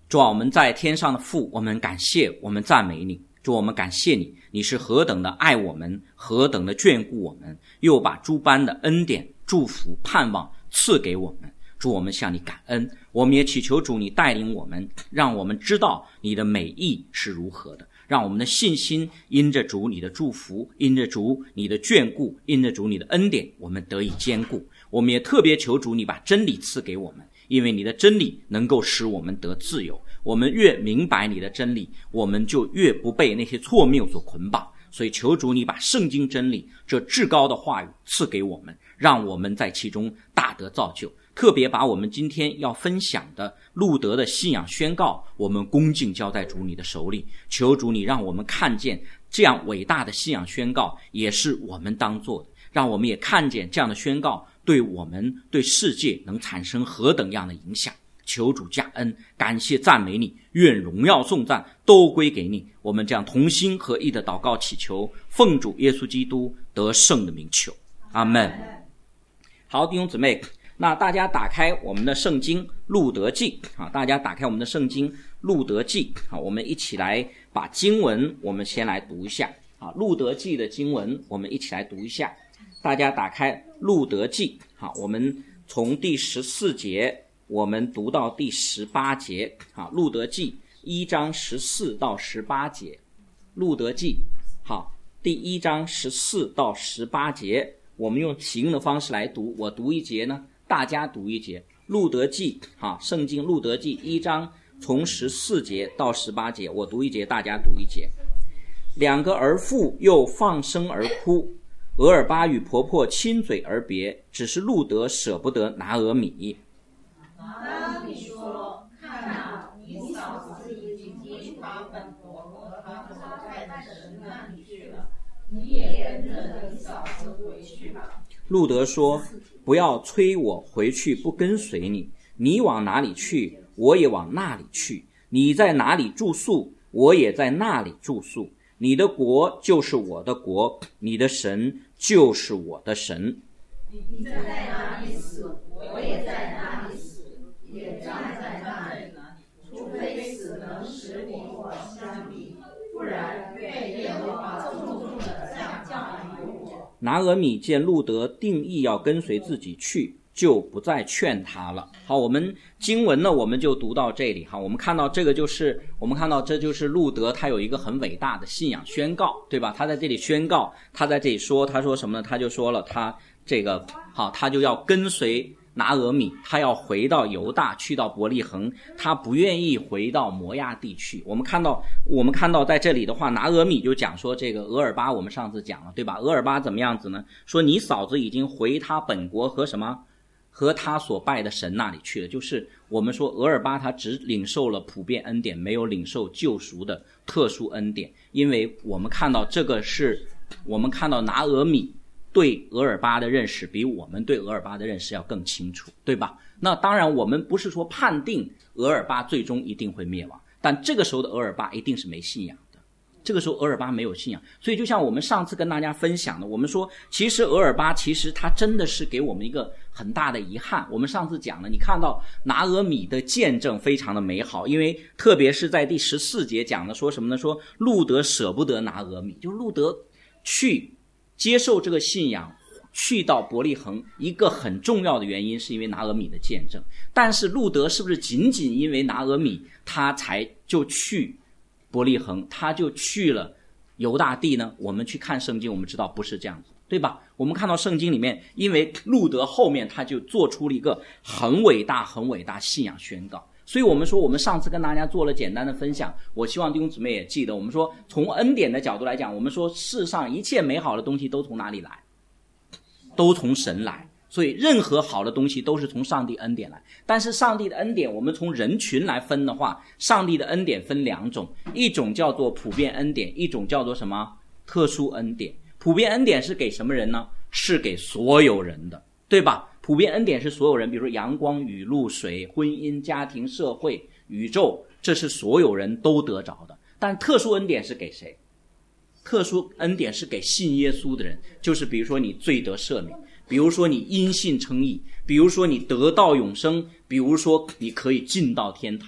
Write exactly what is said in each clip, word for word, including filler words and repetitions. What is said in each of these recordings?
主啊，我们在天上的父，我们感谢，我们赞美你。主，我们感谢你，你是何等的爱我们，何等的眷顾我们，又把诸般的恩典、祝福、盼望赐给我们。主，我们向你感恩，我们也祈求主你带领我们，让我们知道你的美意是如何的，让我们的信心因着主你的祝福，因着主你的眷顾，因着主你的恩典，我们得以坚固。我们也特别求主你把真理赐给我们，因为你的真理能够使我们得自由。我们越明白你的真理，我们就越不被那些错谬所捆绑。所以求主你把圣经真理这至高的话语赐给我们，让我们在其中大得造就。特别把我们今天要分享的路德的信仰宣告，我们恭敬交在主你的手里。求主你让我们看见这样伟大的信仰宣告也是我们当做的，让我们也看见这样的宣告对我们对世界能产生何等样的影响。求主加恩，感谢赞美你，愿荣耀颂赞都归给你。我们这样同心合意的祷告祈求，奉主耶稣基督得胜的名求，阿们。好，弟兄姊妹，那大家打开我们的圣经路德记啊，大家打开我们的圣经路德记啊，我们一起来把经文我们先来读一下啊，路德记的经文我们一起来读一下。大家打开路德记，好，我们从第十四节我们读到第十八节啊，路德记一章十四到十八节，路德记好，第一章十四到十八节，我们用起应的方式来读，我读一节呢，大家读一节。路德记啊，圣经路德记一章从十四节到十八节，我读一节，大家读一节。两个儿妇又放声而哭，俄尔巴与婆婆亲嘴而别，只是路德舍不得拿俄米。 拿俄米说：“看哪，你嫂子已经把本国和他所在的神那里去了，你也跟着你嫂子回去吧。” 路德说：“不要催我回去不跟随你，你往哪里去，我也往那里去；你在哪里住宿，我也在那里住宿。你的国就是我的国，你的神就是我的神。 你在哪里死，我也在哪里死，也站在那里，除非死能使你我相离，不然愿耶和华重重的降降于我。” 拿俄米见路德定义要跟随自己去，就不再劝他了。好，我们经文呢，我们就读到这里哈。我们看到这个就是，我们看到这就是路德他有一个很伟大的信仰宣告，对吧？他在这里宣告，他在这里说，他说什么呢？他就说了，他这个好，他就要跟随拿俄米，他要回到犹大，去到伯利恒，他不愿意回到摩亚地去。我们看到，我们看到在这里的话，拿俄米就讲说，这个俄尔巴我们上次讲了，对吧？俄尔巴怎么样子呢？说你嫂子已经回他本国和什么？和他所拜的神那里去了。就是我们说俄尔巴他只领受了普遍恩典，没有领受救赎的特殊恩典。因为我们看到这个是，我们看到拿俄米对俄尔巴的认识比我们对俄尔巴的认识要更清楚，对吧？那当然我们不是说判定俄尔巴最终一定会灭亡，但这个时候的俄尔巴一定是没信仰的，这个时候俄尔巴没有信仰。所以就像我们上次跟大家分享的，我们说其实俄尔巴其实他真的是给我们一个很大的遗憾。我们上次讲了，你看到拿俄米的见证非常的美好，因为特别是在第十四节讲的说什么呢？说路德舍不得拿俄米，就是路德去接受这个信仰，去到伯利恒，一个很重要的原因是因为拿俄米的见证。但是路德是不是仅仅因为拿俄米他才就去伯利恒，他就去了犹大地呢？我们去看圣经，我们知道不是这样子，对吧？我们看到圣经里面，因为路德后面他就做出了一个很伟大很伟大信仰宣告。所以我们说，我们上次跟大家做了简单的分享，我希望弟兄姊妹也记得，我们说从恩典的角度来讲，我们说世上一切美好的东西都从哪里来？都从神来。所以任何好的东西都是从上帝恩典来。但是上帝的恩典，我们从人群来分的话，上帝的恩典分两种，一种叫做普遍恩典，一种叫做什么？特殊恩典。普遍恩典是给什么人呢？是给所有人的，对吧？普遍恩典是所有人，比如说阳光、雨露、水、婚姻、家庭、社会、宇宙，这是所有人都得着的。但特殊恩典是给谁？特殊恩典是给信耶稣的人，就是比如说你罪得赦免，比如说你因信称义，比如说你得到永生，比如说你可以进到天堂。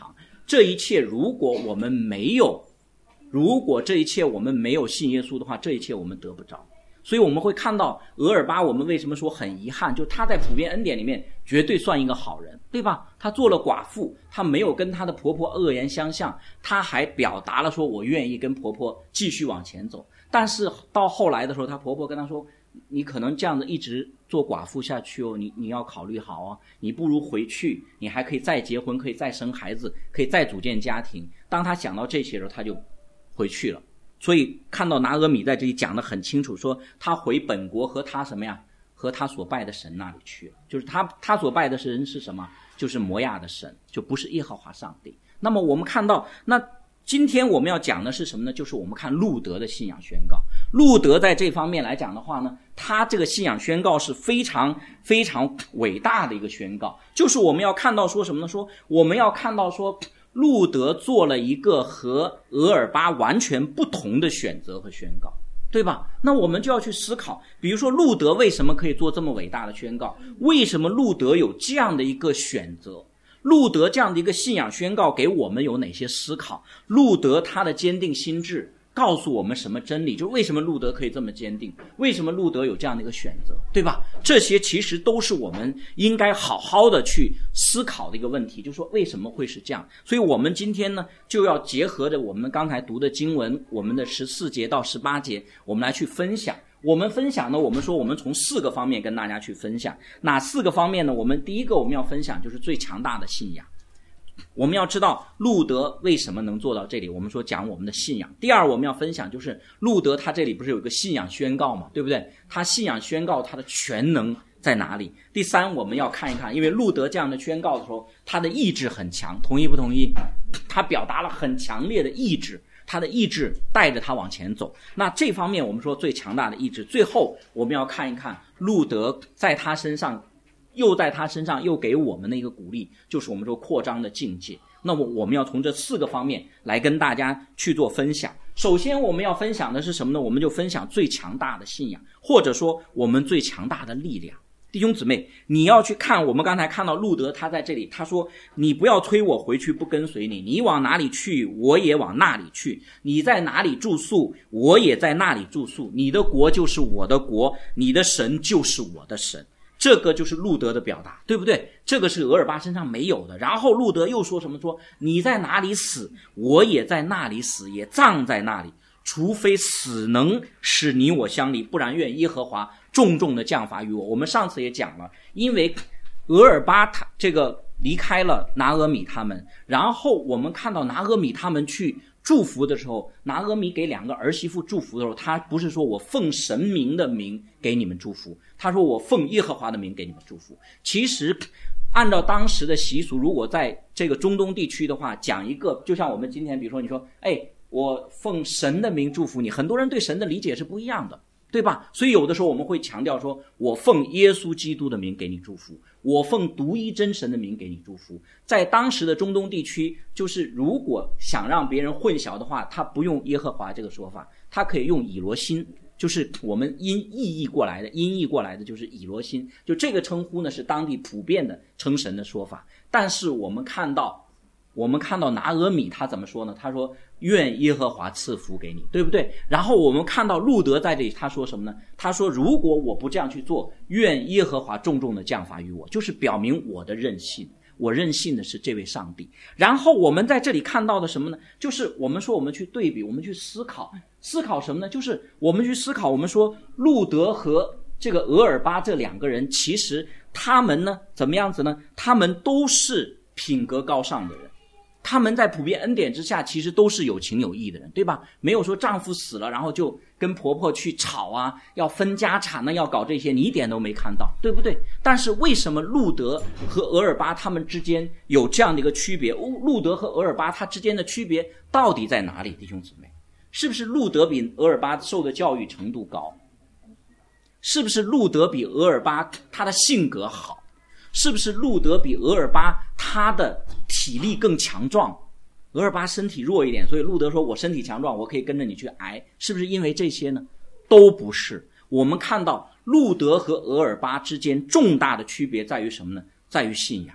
这一切如果我们没有，如果这一切我们没有信耶稣的话，这一切我们得不着。所以我们会看到俄尔巴，我们为什么说很遗憾，就他在普遍恩典里面绝对算一个好人，对吧？他做了寡妇，他没有跟他的婆婆恶言相向，他还表达了说我愿意跟婆婆继续往前走。但是到后来的时候，他婆婆跟他说，你可能这样子一直做寡妇下去哦，你你要考虑好啊，你不如回去，你还可以再结婚，可以再生孩子，可以再组建家庭。当他想到这些的时候，他就回去了。所以看到拿俄米在这里讲得很清楚，说他回本国和他什么呀，和他所拜的神那里去，就是他他所拜的神是什么，就是摩亚的神，就不是耶和华上帝。那么我们看到，那今天我们要讲的是什么呢？就是我们看路德的信仰宣告。路德在这方面来讲的话呢，他这个信仰宣告是非常非常伟大的一个宣告。就是我们要看到说什么呢？说我们要看到说路德做了一个和俄尔巴完全不同的选择和宣告，对吧？那我们就要去思考，比如说路德为什么可以做这么伟大的宣告？为什么路德有这样的一个选择？路德这样的一个信仰宣告给我们有哪些思考？路德他的坚定心智告诉我们什么真理？就为什么路德可以这么坚定？为什么路德有这样的一个选择？对吧？这些其实都是我们应该好好的去思考的一个问题，就是说为什么会是这样？所以我们今天呢，就要结合着我们刚才读的经文，我们的十四节到十八节，我们来去分享。我们分享呢，我们说我们从四个方面跟大家去分享。哪四个方面呢？我们第一个我们要分享就是最强大的信仰。我们要知道路德为什么能做到这里，我们说讲我们的信仰。第二我们要分享就是路德他这里不是有一个信仰宣告嘛，对不对？他信仰宣告他的全能在哪里？第三我们要看一看，因为路德这样的宣告的时候，他的意志很强，同意不同意？他表达了很强烈的意志，他的意志带着他往前走。那这方面我们说最强大的意志。最后我们要看一看路德在他身上又在他身上又给我们的一个鼓励，就是我们说扩张的境界。那么我们要从这四个方面来跟大家去做分享。首先我们要分享的是什么呢？我们就分享最强大的信仰，或者说我们最强大的力量。弟兄姊妹，你要去看，我们刚才看到路德他在这里，他说你不要催我回去不跟随你，你往哪里去我也往那里去，你在哪里住宿我也在那里住宿，你的国就是我的国，你的神就是我的神。这个就是路德的表达，对不对？这个是俄尔巴身上没有的。然后路德又说什么？说你在哪里死我也在那里死，也葬在那里，除非死能使你我相离，不然愿耶和华重重的降罚于我。我们上次也讲了，因为俄尔巴他这个离开了拿俄米他们，然后我们看到拿俄米他们去祝福的时候，拿俄米给两个儿媳妇祝福的时候，他不是说我奉神明的名给你们祝福，他说我奉耶和华的名给你们祝福。其实按照当时的习俗，如果在这个中东地区的话，讲一个就像我们今天比如说你说哎，我奉神的名祝福你，很多人对神的理解是不一样的，对吧？所以有的时候我们会强调说我奉耶稣基督的名给你祝福，我奉独一真神的名给你祝福。在当时的中东地区，就是如果想让别人混淆的话，他不用耶和华这个说法，他可以用以罗心，就是我们音意译过来的，音译过来的就是以罗心，就这个称呼呢是当地普遍的称神的说法。但是我们看到我们看到拿俄米他怎么说呢？他说愿耶和华赐福给你，对不对？然后我们看到路德在这里他说什么呢？他说如果我不这样去做，愿耶和华重重的降罚于我，就是表明我的任性，我任性的是这位上帝。然后我们在这里看到的什么呢？就是我们说我们去对比，我们去思考思考什么呢？就是我们去思考，我们说路德和这个俄尔巴这两个人，其实他们呢怎么样子呢？他们都是品格高尚的人，他们在普遍恩典之下其实都是有情有义的人，对吧？没有说丈夫死了然后就跟婆婆去吵啊，要分家产呢，要搞这些，你一点都没看到，对不对？但是为什么路德和俄尔巴他们之间有这样的一个区别？路德和俄尔巴他之间的区别到底在哪里？弟兄姊妹，是不是路德比俄尔巴受的教育程度高？是不是路德比俄尔巴他的性格好？是不是路德比俄尔巴他的体力更强壮？俄尔巴身体弱一点，所以路德说我身体强壮，我可以跟着你去挨，是不是因为这些呢？都不是。我们看到路德和俄尔巴之间重大的区别在于什么呢？在于信仰。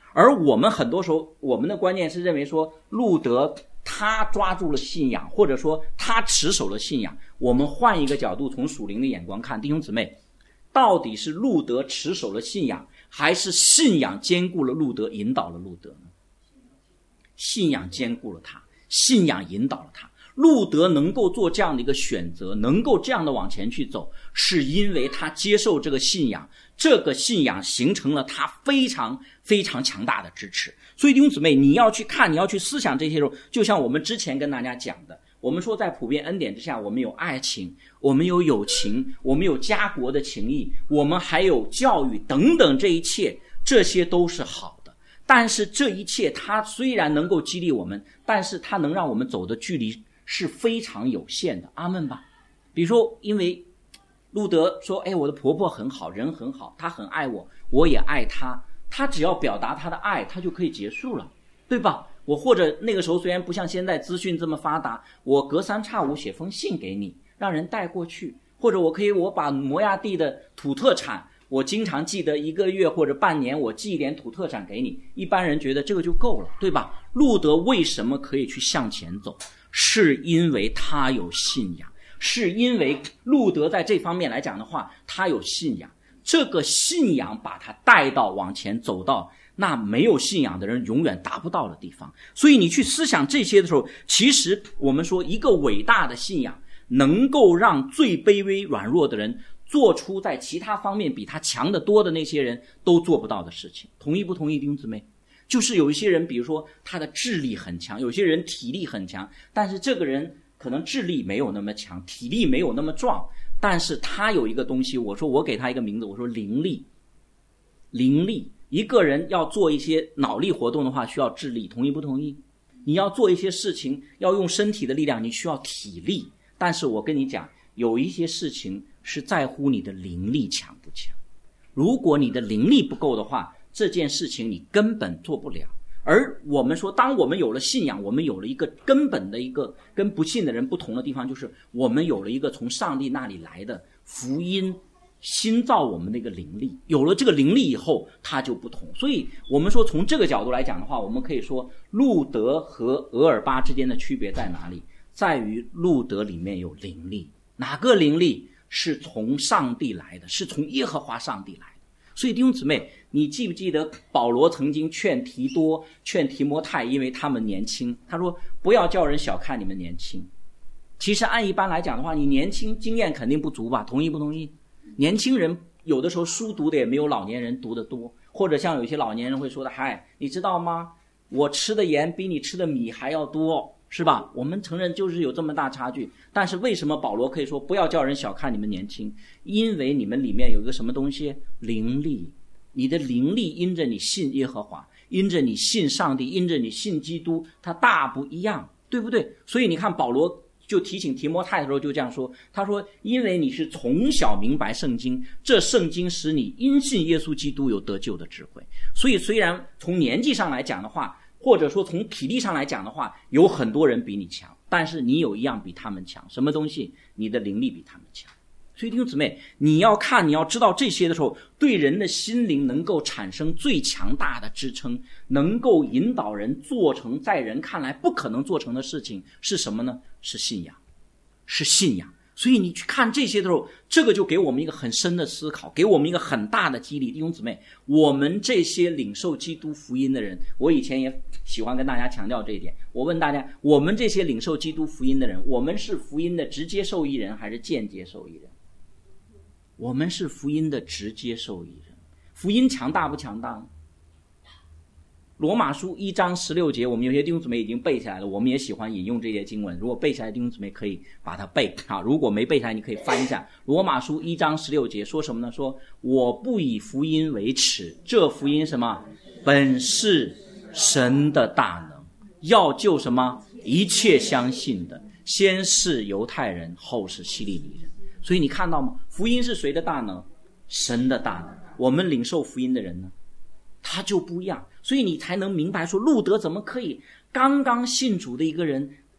而我们很多时候我们的观念是认为说路德他抓住了信仰，或者说他持守了信仰。我们换一个角度，从属灵的眼光看，弟兄姊妹，到底是路德持守了信仰，还是信仰兼顾了路德，引导了路德呢？信仰兼顾了他，信仰引导了他。路德能够做这样的一个选择，能够这样的往前去走，是因为他接受这个信仰，这个信仰形成了他非常非常强大的支持。所以弟兄姊妹，你要去看，你要去思想这些时候，就像我们之前跟大家讲的，我们说在普遍恩典之下，我们有爱情，我们有友情，我们有家国的情谊，我们还有教育等等，这一切这些都是好的。但是这一切它虽然能够激励我们，但是它能让我们走的距离是非常有限的。阿们吧。比如说因为路德说，哎，我的婆婆很好，人很好，她很爱我，我也爱她，她只要表达她的爱，她就可以结束了，对吧？我或者那个时候虽然不像现在资讯这么发达，我隔三差五写封信给你，让人带过去，或者我可以我把摩亚地的土特产，我经常记得一个月或者半年我寄一点土特产给你，一般人觉得这个就够了，对吧？路德为什么可以去向前走？是因为他有信仰，是因为路德在这方面来讲的话，他有信仰，这个信仰把他带到往前走到那没有信仰的人永远达不到的地方。所以你去思想这些的时候，其实我们说一个伟大的信仰能够让最卑微软弱的人做出在其他方面比他强得多的那些人都做不到的事情。同意不同意弟兄姊妹？就是有一些人比如说他的智力很强，有些人体力很强，但是这个人可能智力没有那么强，体力没有那么壮，但是他有一个东西，我说我给他一个名字，我说灵力。灵力，一个人要做一些脑力活动的话需要智力，同意不同意？你要做一些事情要用身体的力量，你需要体力，但是我跟你讲，有一些事情是在乎你的灵力强不强。如果你的灵力不够的话，这件事情你根本做不了。而我们说当我们有了信仰，我们有了一个根本的一个跟不信的人不同的地方，就是我们有了一个从上帝那里来的福音新造我们的一个灵力，有了这个灵力以后它就不同。所以我们说从这个角度来讲的话，我们可以说路德和俄尔巴之间的区别在哪里？在于路德里面有灵力。哪个灵力？是从上帝来的，是从耶和华上帝来的。所以弟兄姊妹，你记不记得保罗曾经劝提多劝提摩太，因为他们年轻，他说不要叫人小看你们年轻。其实按一般来讲的话，你年轻经验肯定不足吧，同意不同意？年轻人有的时候书读的也没有老年人读得多，或者像有些老年人会说的，嗨，你知道吗，我吃的盐比你吃的米还要多，是吧？我们承认就是有这么大差距，但是为什么保罗可以说不要叫人小看你们年轻？因为你们里面有一个什么东西？灵力。你的灵力因着你信耶和华，因着你信上帝，因着你信基督，它大不一样，对不对？所以你看保罗就提醒提摩太的时候就这样说，他说因为你是从小明白圣经，这圣经使你因信耶稣基督有得救的智慧。所以虽然从年纪上来讲的话，或者说从体力上来讲的话，有很多人比你强，但是你有一样比他们强，什么东西？你的灵力比他们强。所以弟兄姊妹，你要看你要知道这些的时候，对人的心灵能够产生最强大的支撑，能够引导人做成在人看来不可能做成的事情是什么呢？是信仰，是信仰。所以你去看这些的时候，这个就给我们一个很深的思考，给我们一个很大的激励。弟兄姊妹，我们这些领受基督福音的人，我以前也喜欢跟大家强调这一点，我问大家，我们这些领受基督福音的人，我们是福音的直接受益人还是间接受益人？我们是福音的直接受益人。福音强大不强大？罗马书一章十六节，我们有些弟兄姊妹已经背下来了，我们也喜欢引用这些经文，如果背下来弟兄姊妹可以把它背啊，如果没背下来你可以翻一下。罗马书一章十六节说什么呢？说我不以福音为耻，这福音什么？本是神的大能，要救什么？一切相信的，先是犹太人，后是希利尼人。所以你看到吗？福音是谁的大能？神的大能。我们领受福音的人呢，他就不一样。所以你才能明白说路德怎么可以刚刚信主的一个人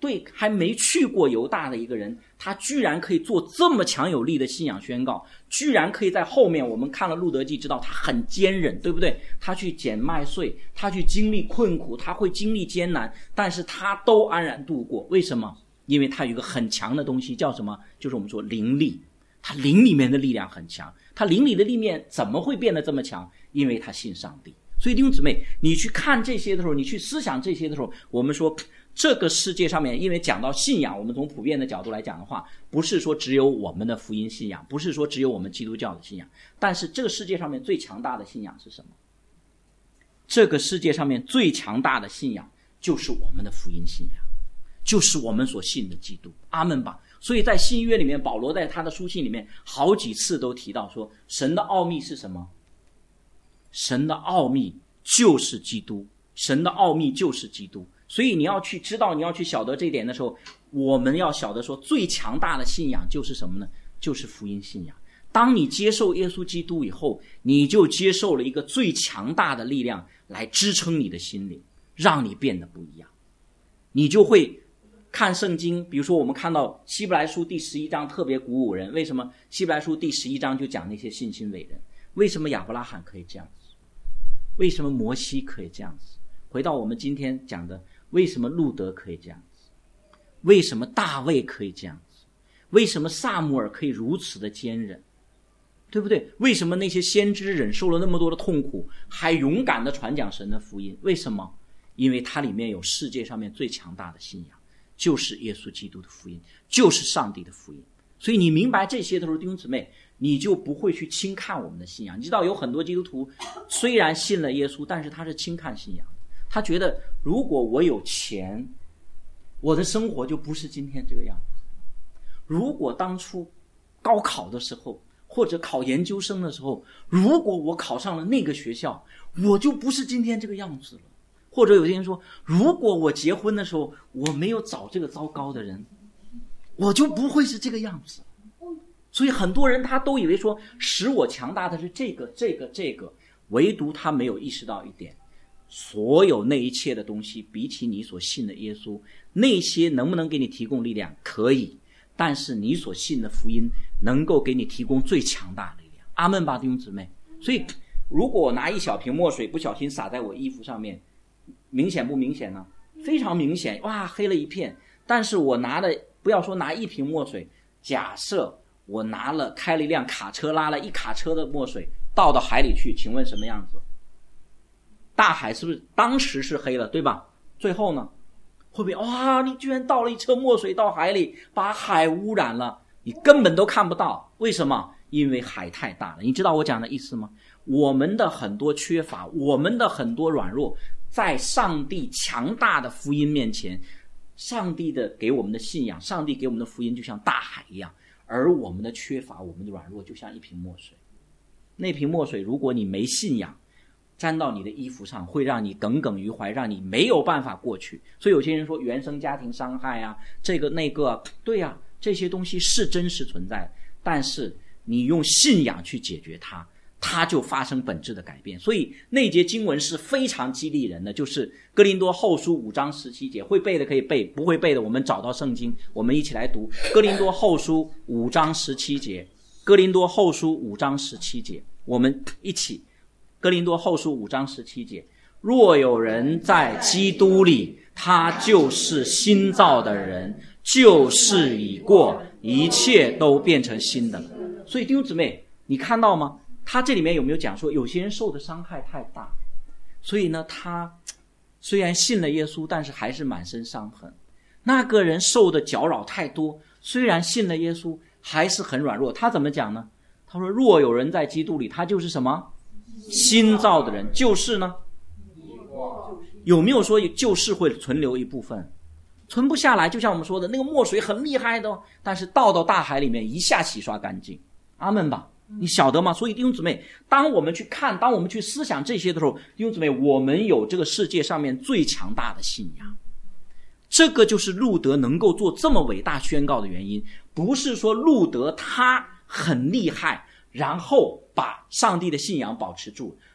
对还没去过犹大的一个人，他居然可以做这么强有力的信仰宣告，居然可以在后面我们看了路德记知道他很坚忍，对不对？他去捡麦穗，他去经历困苦，他会经历艰难，但是他都安然度过。为什么？因为他有一个很强的东西叫什么？就是我们说灵力，他灵里面的力量很强。他灵里的力量怎么会变得这么强？因为他信上帝。所以弟兄姊妹，你去看这些的时候，你去思想这些的时候，我们说这个世界上面，因为讲到信仰，我们从普遍的角度来讲的话，不是说只有我们的福音信仰，不是说只有我们基督教的信仰，但是这个世界上面最强大的信仰是什么？这个世界上面最强大的信仰就是我们的福音信仰，就是我们所信的基督。阿们吧。所以在新约里面，保罗在他的书信里面好几次都提到说，神的奥秘是什么？神的奥秘就是基督，神的奥秘就是基督。所以你要去知道，你要去晓得这一点的时候，我们要晓得说，最强大的信仰就是什么呢？就是福音信仰。当你接受耶稣基督以后，你就接受了一个最强大的力量来支撑你的心灵，让你变得不一样。你就会看圣经，比如说我们看到希伯来书第十一章特别鼓舞人。为什么希伯来书第十一章就讲那些信心伟人？为什么亚伯拉罕可以这样子？为什么摩西可以这样子？回到我们今天讲的，为什么路德可以这样子？为什么大卫可以这样子？为什么撒母耳可以如此的坚忍？对不对？为什么那些先知忍受了那么多的痛苦，还勇敢的传讲神的福音？为什么？因为它里面有世界上面最强大的信仰，就是耶稣基督的福音，就是上帝的福音。所以你明白这些的时候，弟兄姊妹，你就不会去轻看我们的信仰。你知道有很多基督徒虽然信了耶稣，但是他是轻看信仰。他觉得如果我有钱，我的生活就不是今天这个样子。如果当初高考的时候，或者考研究生的时候，如果我考上了那个学校，我就不是今天这个样子了。或者有些人说，如果我结婚的时候我没有找这个糟糕的人，我就不会是这个样子。所以很多人他都以为说，使我强大的是这个这个这个，唯独他没有意识到一点，所有那一切的东西比起你所信的耶稣，那些能不能给你提供力量？可以，但是你所信的福音能够给你提供最强大的力量。阿们吧，弟兄姊妹。所以如果我拿一小瓶墨水不小心洒在我衣服上面，明显不明显呢？非常明显，哇，黑了一片。但是我拿的，不要说拿一瓶墨水，假设我拿了开了一辆卡车，拉了一卡车的墨水倒到海里去，请问什么样子？大海是不是当时是黑了，对吧？最后呢，会不会哇，你居然倒了一车墨水到海里，把海污染了，你根本都看不到。为什么？因为海太大了。你知道我讲的意思吗？我们的很多缺乏，我们的很多软弱，在上帝强大的福音面前，上帝的给我们的信仰，上帝给我们的福音就像大海一样，而我们的缺乏，我们的软弱就像一瓶墨水。那瓶墨水如果你没信仰，沾到你的衣服上，会让你耿耿于怀，让你没有办法过去。所以有些人说原生家庭伤害啊，这个那个，对啊，这些东西是真实存在的，但是你用信仰去解决它，它就发生本质的改变。所以那节经文是非常激励人的，就是哥林多后书五章十七节，会背的可以背，不会背的我们找到圣经，我们一起来读哥林多后书五章十七节。哥林多后书五章十七节，我们一起。哥林多后书五章十七节，若有人在基督里，他就是新造的人，旧事已过，一切都变成新的了。所以弟兄姊妹，你看到吗？他这里面有没有讲说，有些人受的伤害太大，所以呢，他虽然信了耶稣，但是还是满身伤痕。那个人受的搅扰太多，虽然信了耶稣，还是很软弱。他怎么讲呢？他说，若有人在基督里，他就是什么？新造的人。旧事呢？有没有说旧事会存留一部分？存不下来。就像我们说的，那个墨水很厉害的哦，但是倒到大海里面一下洗刷干净。阿们吧，你晓得吗？所以弟兄姊妹，当我们去看，当我们去思想这些的时候，弟兄姊妹，我们有这个世界上面最强大的信仰。这个就是路德能够做这么伟大宣告的原因，不是说路德他很厉害，然后把上帝的信仰保持住，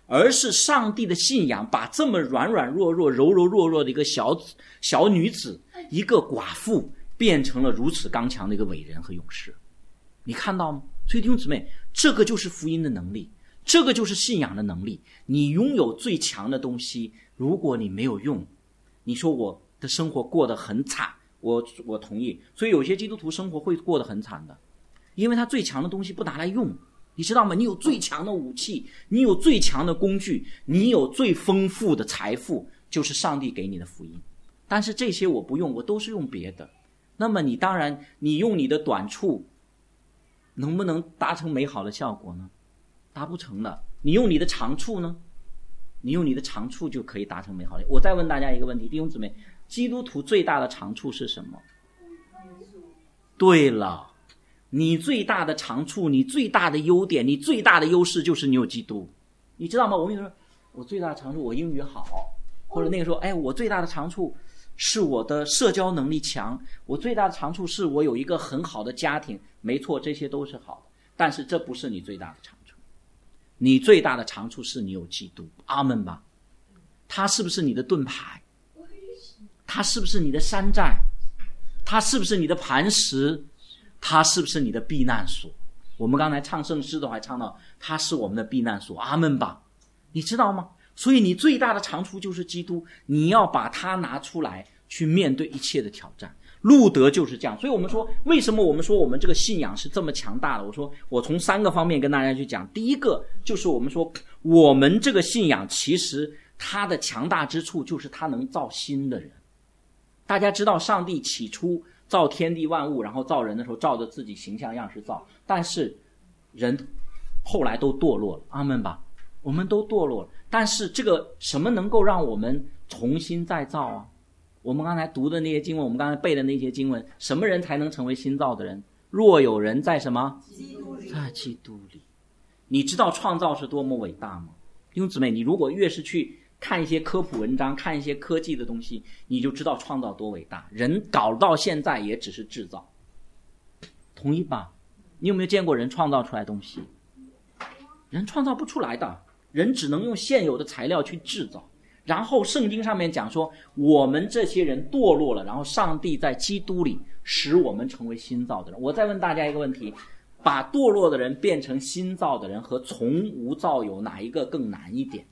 而是上帝的信仰把这么软软弱弱柔柔弱弱的一个小小女子，一个寡妇，变成了如此刚强的一个伟人和勇士。你看到吗？所以弟兄姊妹，这个就是福音的能力，这个就是信仰的能力。你拥有最强的东西，如果你没有用，你说我的生活过得很惨，我我同意。所以有些基督徒生活会过得很惨的，因为他最强的东西不拿来用。你知道吗？你有最强的武器，你有最强的工具，你有最丰富的财富，就是上帝给你的福音。但是这些我不用，我都是用别的。那么你当然你用你的短处能不能达成美好的效果呢？达不成的。你用你的长处呢？你用你的长处就可以达成美好的。我再问大家一个问题，弟兄姊妹，基督徒最大的长处是什么？对了，你最大的长处，你最大的优点，你最大的优势就是你有基督。你知道吗？我跟你说，我最大的长处我英语好，或者那个时候，哎，我最大的长处是我的社交能力强，我最大的长处是我有一个很好的家庭。没错，这些都是好的，但是这不是你最大的长处。你最大的长处是你有基督。阿们吧。他是不是你的盾牌？他是不是你的山寨？他是不是你的磐石？他是不是你的避难所？我们刚才唱圣诗都还唱到他是我们的避难所。阿们吧。你知道吗？所以你最大的长处就是基督，你要把它拿出来去面对一切的挑战。路德就是这样。所以我们说，为什么我们说我们这个信仰是这么强大的？我说我从三个方面跟大家去讲。第一个就是我们说我们这个信仰其实它的强大之处就是它能造新的人。大家知道上帝起初造天地万物，然后造人的时候照着自己形象样式造，但是人后来都堕落了。阿们吧。我们都堕落了，但是这个什么能够让我们重新再造啊？我们刚才读的那些经文，我们刚才背的那些经文，什么人才能成为新造的人？若有人在什么？ 基督里。 在基督里。你知道创造是多么伟大吗？弟兄姊妹，你如果越是去看一些科普文章，看一些科技的东西，你就知道创造多伟大。人搞到现在也只是制造，同意吧？你有没有见过人创造出来东西？人创造不出来的，人只能用现有的材料去制造。然后圣经上面讲说，我们这些人堕落了，然后上帝在基督里使我们成为新造的人。我再问大家一个问题，把堕落的人变成新造的人和从无造有哪一个更难一点？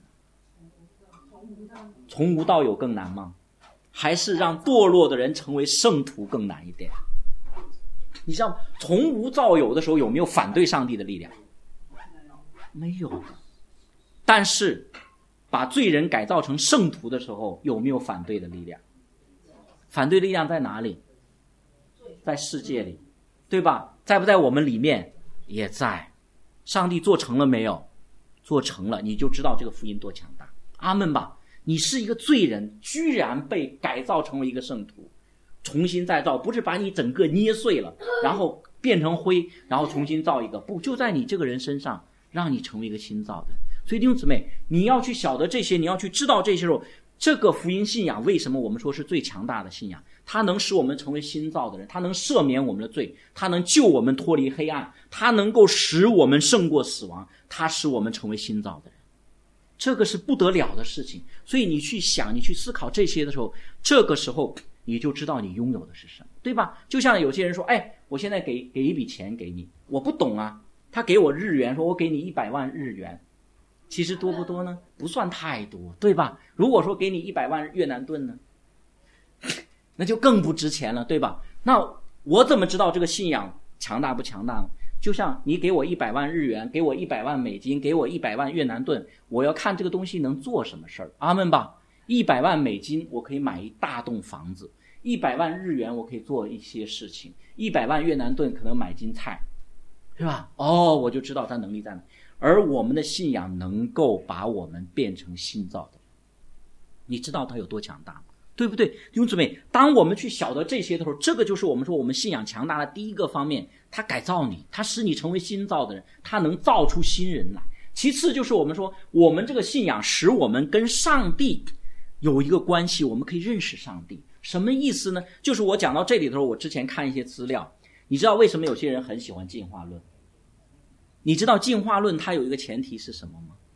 从无到有更难吗？还是让堕落的人成为圣徒更难一点？你知道从无造有的时候有没有反对上帝的力量？没有的。但是把罪人改造成圣徒的时候有没有反对的力量？反对力量在哪里？在世界里，对吧？在不在我们里面？也在。上帝做成了没有？做成了，你就知道这个福音多强大。阿们吧。你是一个罪人，居然被改造成为一个圣徒，重新再造，不是把你整个捏碎了然后变成灰然后重新造一个，不，就在你这个人身上让你成为一个新造的。所以弟兄姊妹，你要去晓得这些，你要去知道这些时候，这个福音信仰为什么我们说是最强大的信仰？它能使我们成为新造的人，它能赦免我们的罪，它能救我们脱离黑暗，它能够使我们胜过死亡，它使我们成为新造的人。这个是不得了的事情。所以你去想，你去思考这些的时候，这个时候你就知道你拥有的是什么，对吧？就像有些人说，哎，我现在给给一笔钱给你，我不懂啊，他给我日元，说我给你一百万日元，其实多不多呢？不算太多，对吧？如果说给你一百万越南盾呢，那就更不值钱了，对吧？那我怎么知道这个信仰强大不强大呢？就像你给我一百万日元，给我一百万美金，给我一百万越南盾，我要看这个东西能做什么事儿。阿们吧。一百万美金我可以买一大栋房子，一百万日元我可以做一些事情，一百万越南盾可能买斤菜，是吧？哦，我就知道他能力在哪。而我们的信仰能够把我们变成新造的，你知道他有多强大吗？对不对？弟兄姊妹，当我们去晓得这些的时候，这个就是我们说我们信仰强大的第一个方面，它改造你，它使你成为新造的人，它能造出新人来。其次就是我们说我们这个信仰使我们跟上帝有一个关系，我们可以认识上帝。什么意思呢？就是我讲到这里的时候，我之前看一些资料，你知道为什么有些人很喜欢进化论？你知道进化论它有一个前提是什么吗？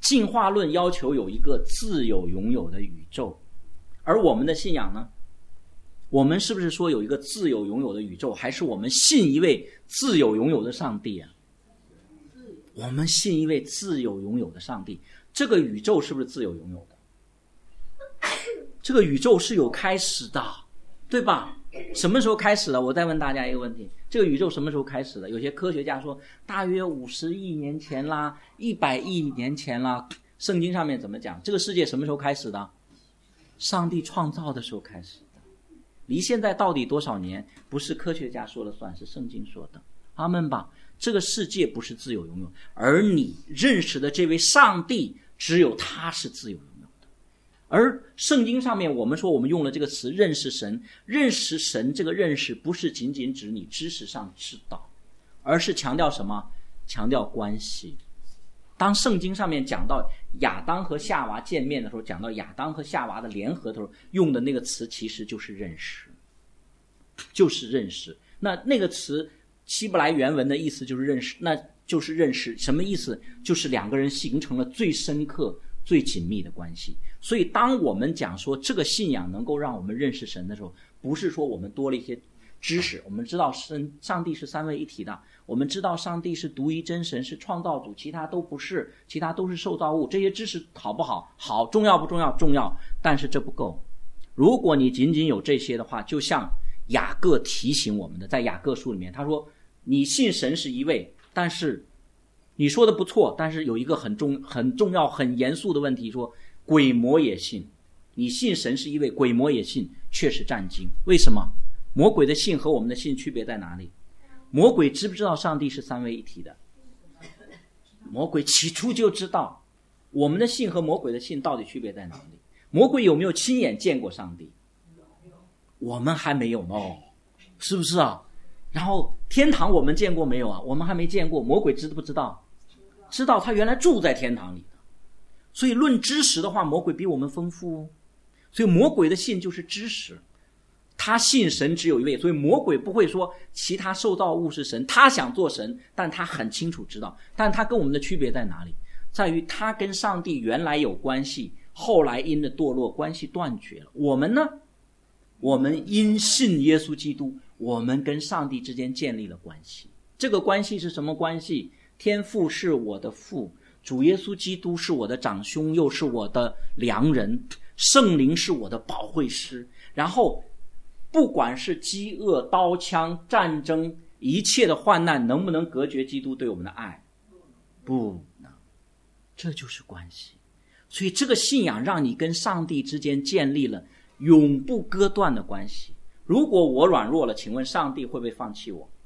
进化论要求有一个自有永有的宇宙，而我们的信仰呢？我们是不是说有一个自有永有的宇宙，还是我们信一位自有永有的上帝啊？我们信一位自有永有的上帝。这个宇宙是不是自有永有的？这个宇宙是有开始的，对吧？什么时候开始的？我再问大家一个问题，这个宇宙什么时候开始的？有些科学家说大约五十亿年前啦，一百亿年前啦。圣经上面怎么讲？这个世界什么时候开始的？上帝创造的时候开始的。离现在到底多少年？不是科学家说了算，是圣经说的。阿们吧。这个世界不是自由拥有，而你认识的这位上帝，只有他是自由拥有的。而圣经上面我们说，我们用了这个词认识神，认识神这个认识不是仅仅指你知识上知道，而是强调什么？强调关系。当圣经上面讲到亚当和夏娃见面的时候，讲到亚当和夏娃的联合的时候，用的那个词其实就是认识，就是认识。那那个词希伯来原文的意思就是认识，那就是认识什么意思？就是两个人形成了最深刻最紧密的关系。所以当我们讲说这个信仰能够让我们认识神的时候，不是说我们多了一些知识，我们知道神上帝是三位一体的，我们知道上帝是独一真神，是创造主，其他都不是，其他都是受造物。这些知识好不好？好。重要不重要？重要。但是这不够。如果你仅仅有这些的话，就像雅各提醒我们的，在雅各书里面他说，你信神是一位，但是你说的不错，但是有一个很重很重要很严肃的问题，说鬼魔也信。你信神是一位，鬼魔也信，却是战惊。为什么？魔鬼的信和我们的信区别在哪里？魔鬼知不知道上帝是三位一体的？魔鬼起初就知道。我们的信和魔鬼的信到底区别在哪里？魔鬼有没有亲眼见过上帝？我们还没有呢，是不是啊？然后天堂我们见过没有啊？我们还没见过。魔鬼知不知道？知道，他原来住在天堂里的。所以论知识的话，魔鬼比我们丰富哦。所以魔鬼的信就是知识，他信神只有一位，所以魔鬼不会说其他受造物是神，他想做神，但他很清楚知道。但他跟我们的区别在哪里？在于他跟上帝原来有关系，后来因着堕落关系断绝了。我们呢？我们因信耶稣基督，我们跟上帝之间建立了关系。这个关系是什么关系？天父是我的父，主耶稣基督是我的长兄，又是我的良人，圣灵是我的保惠师。然后不管是饥饿、刀枪、战争，一切的患难，能不能隔绝基督对我们的爱？不能。这就是关系。所以这个信仰让你跟上帝之间建立了永不割断的关系。如果我软弱了，请问上帝会不会放弃我？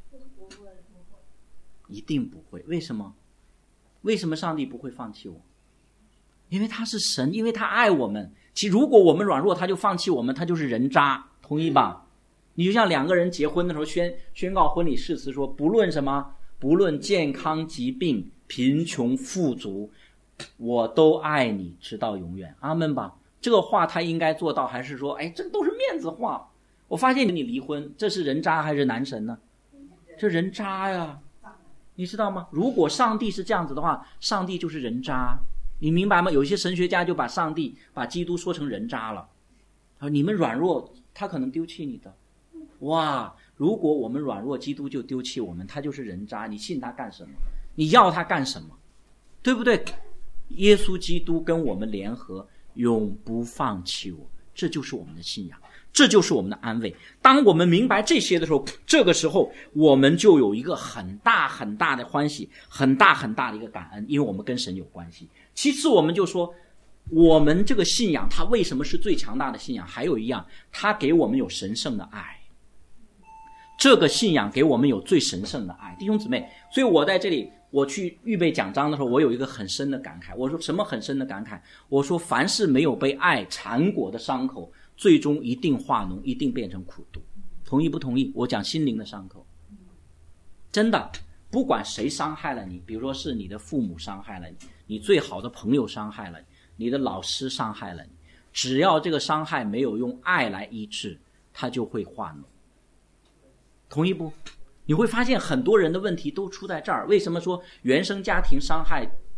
一定不会。为什么？为什么上帝不会放弃我？因为他是神，因为他爱我们。其实如果我们软弱他就放弃我们，他就是人渣，同意吧？你就像两个人结婚的时候宣宣告婚礼誓词说，不论什么，不论健康疾病贫穷富足，我都爱你直到永远。阿们吧。这个话他应该做到，还是说哎，这个都是面子话？我发现你离婚，这是人渣还是男神呢？这人渣呀，你知道吗？如果上帝是这样子的话，上帝就是人渣，你明白吗？有一些神学家就把上帝把基督说成人渣了。你们软弱，他可能丢弃你的。哇，如果我们软弱，基督就丢弃我们，他就是人渣，你信他干什么？你要他干什么？对不对？耶稣基督跟我们联合，永不放弃我们，这就是我们的信仰，这就是我们的安慰。当我们明白这些的时候，这个时候我们就有一个很大很大的欢喜，很大很大的一个感恩，因为我们跟神有关系。其次我们就说，我们这个信仰它为什么是最强大的信仰？还有一样，它给我们有神圣的爱。这个信仰给我们有最神圣的爱，弟兄姊妹。所以我在这里，我去预备讲章的时候，我有一个很深的感慨。我说什么很深的感慨？我说凡是没有被爱缠裹的伤口，最终一定化脓，一定变成苦毒。同意不同意？我讲心灵的伤口，真的，不管谁伤害了你，比如说是你的父母伤害了你，你最好的朋友伤害了你，你的老师伤害了你，只要这个伤害没有用爱来医治，它就会化脓。同意不？你会发现很多人的问题都出在这儿。为什么说原生家庭伤害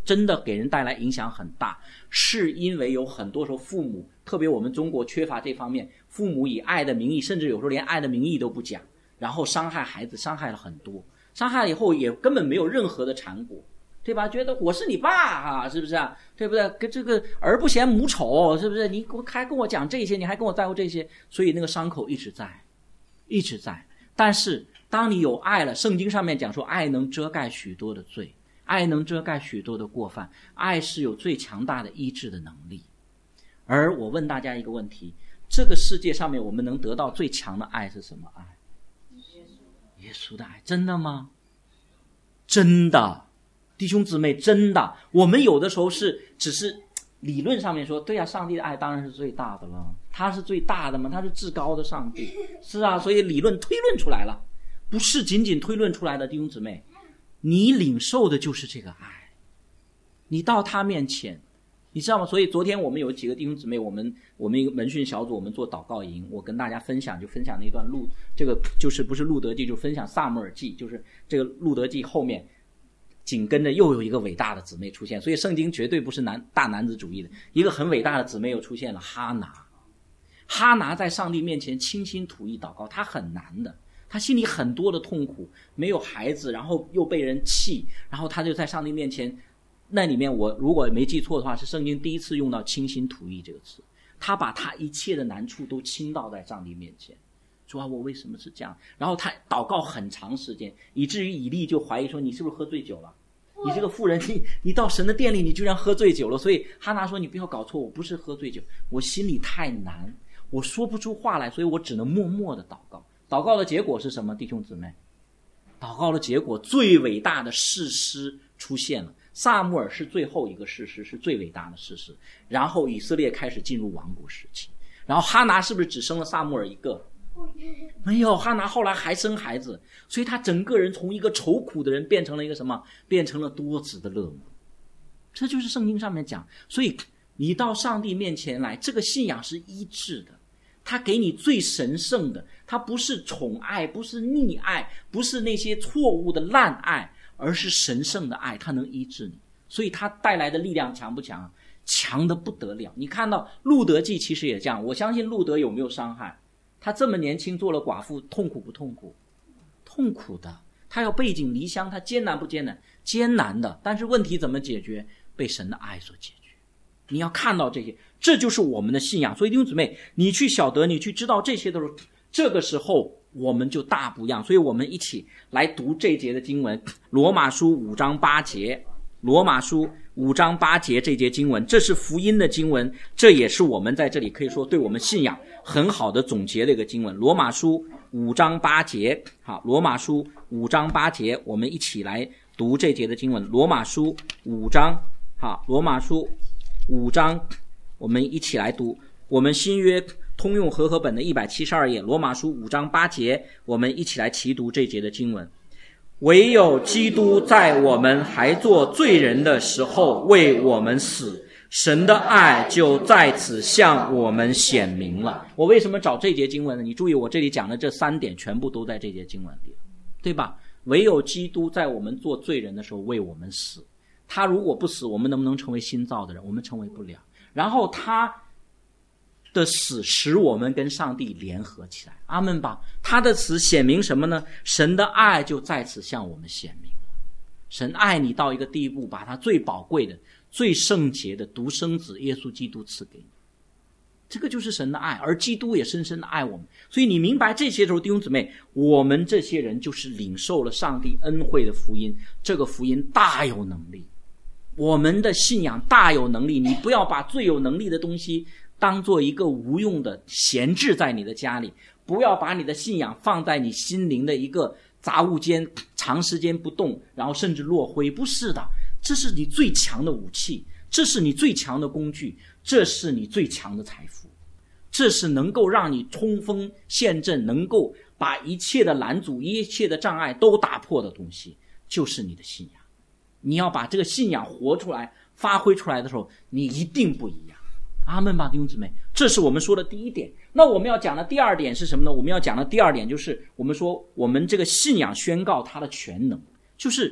真的给人带来影响很大，是因为有很多时候父母，特别我们中国缺乏这方面，父母以爱的名义，甚至有时候连爱的名义都不讲，然后伤害孩子，伤害了很多，伤害了以后也根本没有任何的缠果，对吧？觉得我是你爸啊，是不是啊？对不对？跟这个儿不嫌母丑，是不是？你还跟我讲这些，你还跟我在乎这些，所以那个伤口一直在，一直在。但是当你有爱了，圣经上面讲说，爱能遮盖许多的罪，爱能遮盖许多的过犯，爱是有最强大的医治的能力。而我问大家一个问题，这个世界上面我们能得到最强的爱是什么爱？耶稣的爱。真的吗？真的，弟兄姊妹，真的。我们有的时候是只是理论上面说，对啊，上帝的爱当然是最大的了，他是最大的嘛，他是至高的上帝，是啊，所以理论推论出来了，不是仅仅推论出来的。弟兄姊妹，你领受的就是这个爱，你到他面前，你知道吗？所以昨天我们有几个弟兄姊妹，我们我们一个门训小组，我们做祷告营，我跟大家分享，就分享那段路，这个就是不是路德记，就分享撒母耳记，就是这个路德记后面紧跟着又有一个伟大的姊妹出现，所以圣经绝对不是男大男子主义的，一个很伟大的姊妹又出现了，哈拿。哈拿在上帝面前倾心吐意祷告，她很难的，她心里很多的痛苦，没有孩子，然后又被人弃，然后她就在上帝面前，那里面我如果没记错的话，是圣经第一次用到倾心吐意这个词，她把她一切的难处都倾倒在上帝面前，说啊，我为什么是这样？然后她祷告很长时间，以至于以利就怀疑说，你是不是喝醉酒了？你这个妇人，你你到神的殿里，你居然喝醉酒了。所以哈拿说，你不要搞错，我不是喝醉酒，我心里太难，我说不出话来，所以我只能默默的祷告。祷告的结果是什么，弟兄姊妹？祷告的结果，最伟大的士师出现了。撒母耳是最后一个士师，是最伟大的士师。然后以色列开始进入亡国时期。然后哈拿是不是只生了撒母耳一个？没有，哈拿后来还生孩子，所以他整个人从一个愁苦的人变成了一个什么？变成了多子的乐母。这就是圣经上面讲。所以你到上帝面前来，这个信仰是医治的，他给你最神圣的，他不是宠爱，不是溺爱，不是那些错误的烂爱，而是神圣的爱，他能医治你。所以他带来的力量强不强？强得不得了。你看到路德记其实也这样，我相信路德有没有伤害？他这么年轻做了寡妇，痛苦不痛苦？痛苦的。他要背井离乡，他艰难不艰难？艰难的。但是问题怎么解决？被神的爱所解决。你要看到这些，这就是我们的信仰。所以弟兄姊妹，你去晓得，你去知道这些的时候，这个时候我们就大不一样。所以我们一起来读这节的经文，罗马书五章八节，罗马书五章八节这节经文，这是福音的经文，这也是我们在这里可以说对我们信仰很好的总结的一个经文。罗马书五章八节，好，罗马书五章八节，我们一起来读这节的经文。罗马书五章，好，罗马书五章，我们一起来读。我们新约通用和合本的一百七十二页，罗马书五章八节，我们一起来齐读这节的经文。唯有基督在我们还做罪人的时候为我们死，神的爱就在此向我们显明了。我为什么找这节经文呢？你注意我这里讲的这三点全部都在这节经文里，对吧？唯有基督在我们做罪人的时候为我们死，他如果不死，我们能不能成为新造的人？我们成为不了。然后他的死使我们跟上帝联合起来，阿们吧。他的死显明什么呢？神的爱就在此向我们显明了。神爱你到一个地步，把他最宝贵的最圣洁的独生子耶稣基督赐给你，这个就是神的爱。而基督也深深的爱我们。所以你明白这些时候，弟兄姊妹，我们这些人就是领受了上帝恩惠的福音，这个福音大有能力，我们的信仰大有能力。你不要把最有能力的东西当做一个无用的闲置在你的家里，不要把你的信仰放在你心灵的一个杂物间，长时间不动，然后甚至落灰。不是的，这是你最强的武器，这是你最强的工具，这是你最强的财富，这是能够让你冲锋陷阵，能够把一切的拦阻一切的障碍都打破的东西，就是你的信仰。你要把这个信仰活出来发挥出来的时候，你一定不一样。阿们吧，弟兄姊妹，这是我们说的第一点。那我们要讲的第二点是什么呢？我们要讲的第二点就是我们说我们这个信仰宣告它的全能，就是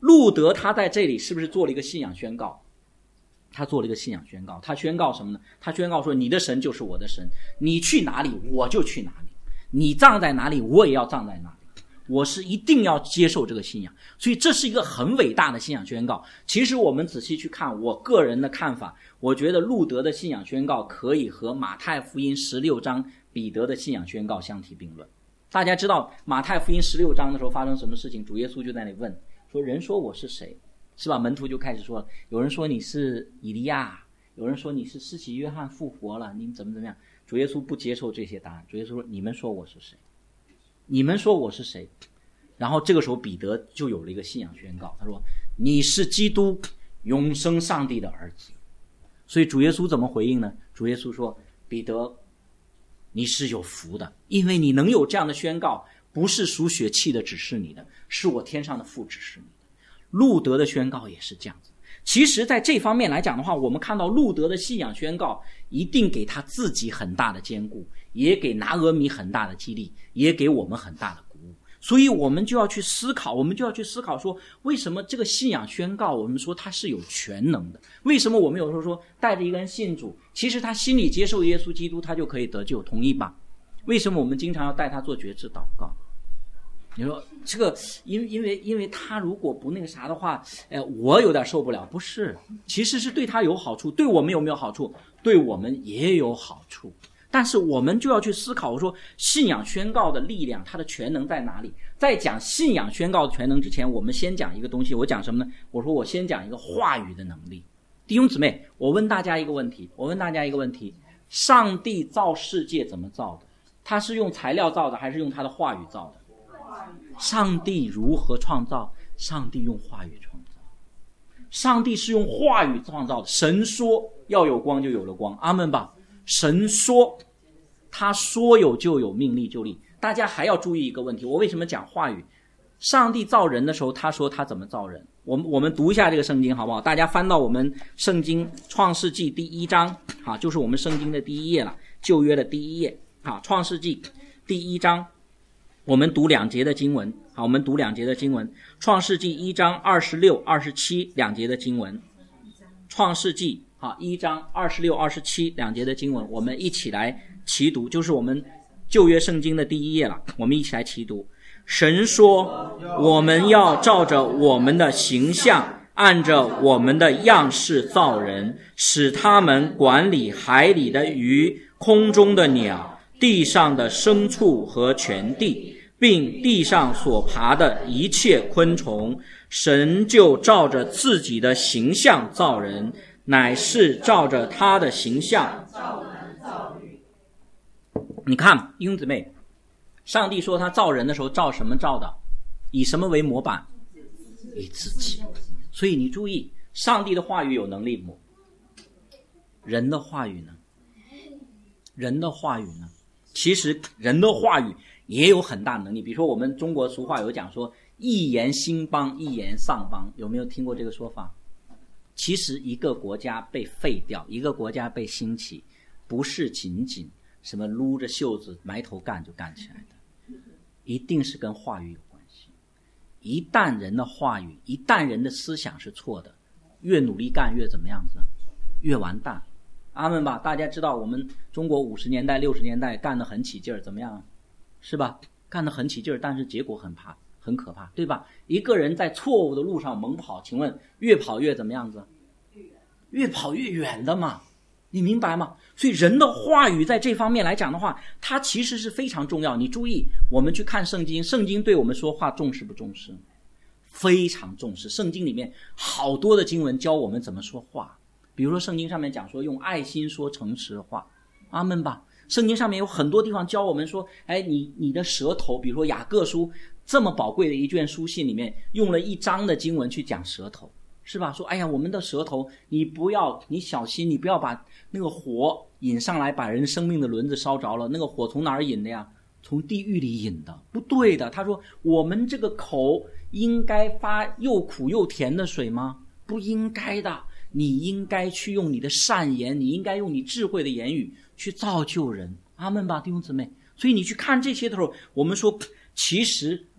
路德他在这里是不是做了一个信仰宣告？他做了一个信仰宣告，他宣告什么呢？他宣告说，你的神就是我的神，你去哪里我就去哪里，你葬在哪里我也要葬在哪里，我是一定要接受这个信仰。所以这是一个很伟大的信仰宣告。其实我们仔细去看，我个人的看法，我觉得路德的信仰宣告可以和马太福音十六章彼得的信仰宣告相提并论。大家知道马太福音十六章的时候发生什么事情？主耶稣就在那里问说，人说我是谁？是吧？门徒就开始说了，有人说你是以利亚，有人说你是施洗约翰复活了，你怎么怎么样？主耶稣不接受这些答案，主耶稣说，你们说我是谁？你们说我是谁？然后这个时候彼得就有了一个信仰宣告，他说，你是基督，永生上帝的儿子。所以主耶稣怎么回应呢？主耶稣说，彼得，你是有福的，因为你能有这样的宣告，不是属血气的指示你的，是我天上的父指示你的。路德的宣告也是这样子。其实在这方面来讲的话，我们看到路德的信仰宣告一定给他自己很大的坚固，也给拿俄米很大的激励，也给我们很大的鼓舞。所以我们就要去思考，我们就要去思考说，为什么这个信仰宣告我们说它是有全能的？为什么我们有时候说带着一个人信主，其实他心里接受耶稣基督他就可以得救，同意吧？为什么我们经常要带他做决志祷告？你说这个因因为因为他如果不那个啥的话，哎，我有点受不了。不是，其实是对他有好处，对我们有没有好处？对我们也有好处。但是我们就要去思考，我说信仰宣告的力量，它的全能在哪里？在讲信仰宣告的全能之前，我们先讲一个东西。我讲什么呢？我说我先讲一个话语的能力。弟兄姊妹，我问大家一个问题，我问大家一个问题：上帝造世界怎么造的？他是用材料造的，还是用他的话语造的？上帝如何创造？上帝用话语创造。上帝是用话语创造的。神说要有光就有了光，阿们吧。神说，他说有就有，命立就立。大家还要注意一个问题，我为什么讲话语？上帝造人的时候，他说他怎么造人？我们我们读一下这个圣经好不好？大家翻到我们圣经创世纪第一章，啊，就是我们圣经的第一页了，旧约的第一页，啊，创世纪第一章。我们读两节的经文，好，我们读两节的经文。创世纪一章二十六、二十七两节的经文。创世纪好一章二十六、二十七两节的经文，我们一起来齐读，就是我们旧约圣经的第一页了。我们一起来齐读。神说，我们要照着我们的形象，按着我们的样式造人，使他们管理海里的鱼、空中的鸟、地上的牲畜和全地，并地上所爬的一切昆虫。神就照着自己的形象造人，乃是照着他的形象造男造女。你看，弟兄姊妹，上帝说他造人的时候照什么造的？以什么为模板？以自己。所以你注意，上帝的话语有能力吗？人的话语呢？人的话语呢？其实人的话语也有很大能力。比如说我们中国俗话有讲说，一言兴邦，一言丧邦，有没有听过这个说法？其实一个国家被废掉，一个国家被兴起，不是仅仅什么撸着袖子埋头干就干起来的，一定是跟话语有关系。一旦人的话语，一旦人的思想是错的，越努力干越怎么样子？越完蛋。阿们吧。大家知道我们中国五十年代六十年代干得很起劲儿，怎么样？是吧？干得很起劲儿，但是结果很怕很可怕，对吧？一个人在错误的路上猛跑，请问越跑越怎么样子？越跑越远的嘛，你明白吗？所以人的话语在这方面来讲的话，它其实是非常重要。你注意，我们去看圣经，圣经对我们说话重视不重视？非常重视。圣经里面好多的经文教我们怎么说话，比如说圣经上面讲说用爱心说诚实话，阿们吧。圣经上面有很多地方教我们说，哎，你你的舌头，比如说雅各书这么宝贵的一卷书信里面，用了一章的经文去讲舌头，是吧？说哎呀，我们的舌头，你不要，你小心，你不要把那个火引上来，把人生命的轮子烧着了。那个火从哪儿引的呀？从地狱里引的，不对的。他说，我们这个口应该发又苦又甜的水吗？不应该的。你应该去用你的善言，你应该用你智慧的言语去造就人，阿们吧，弟兄姊妹。所以你去看这些的时候，我们说其实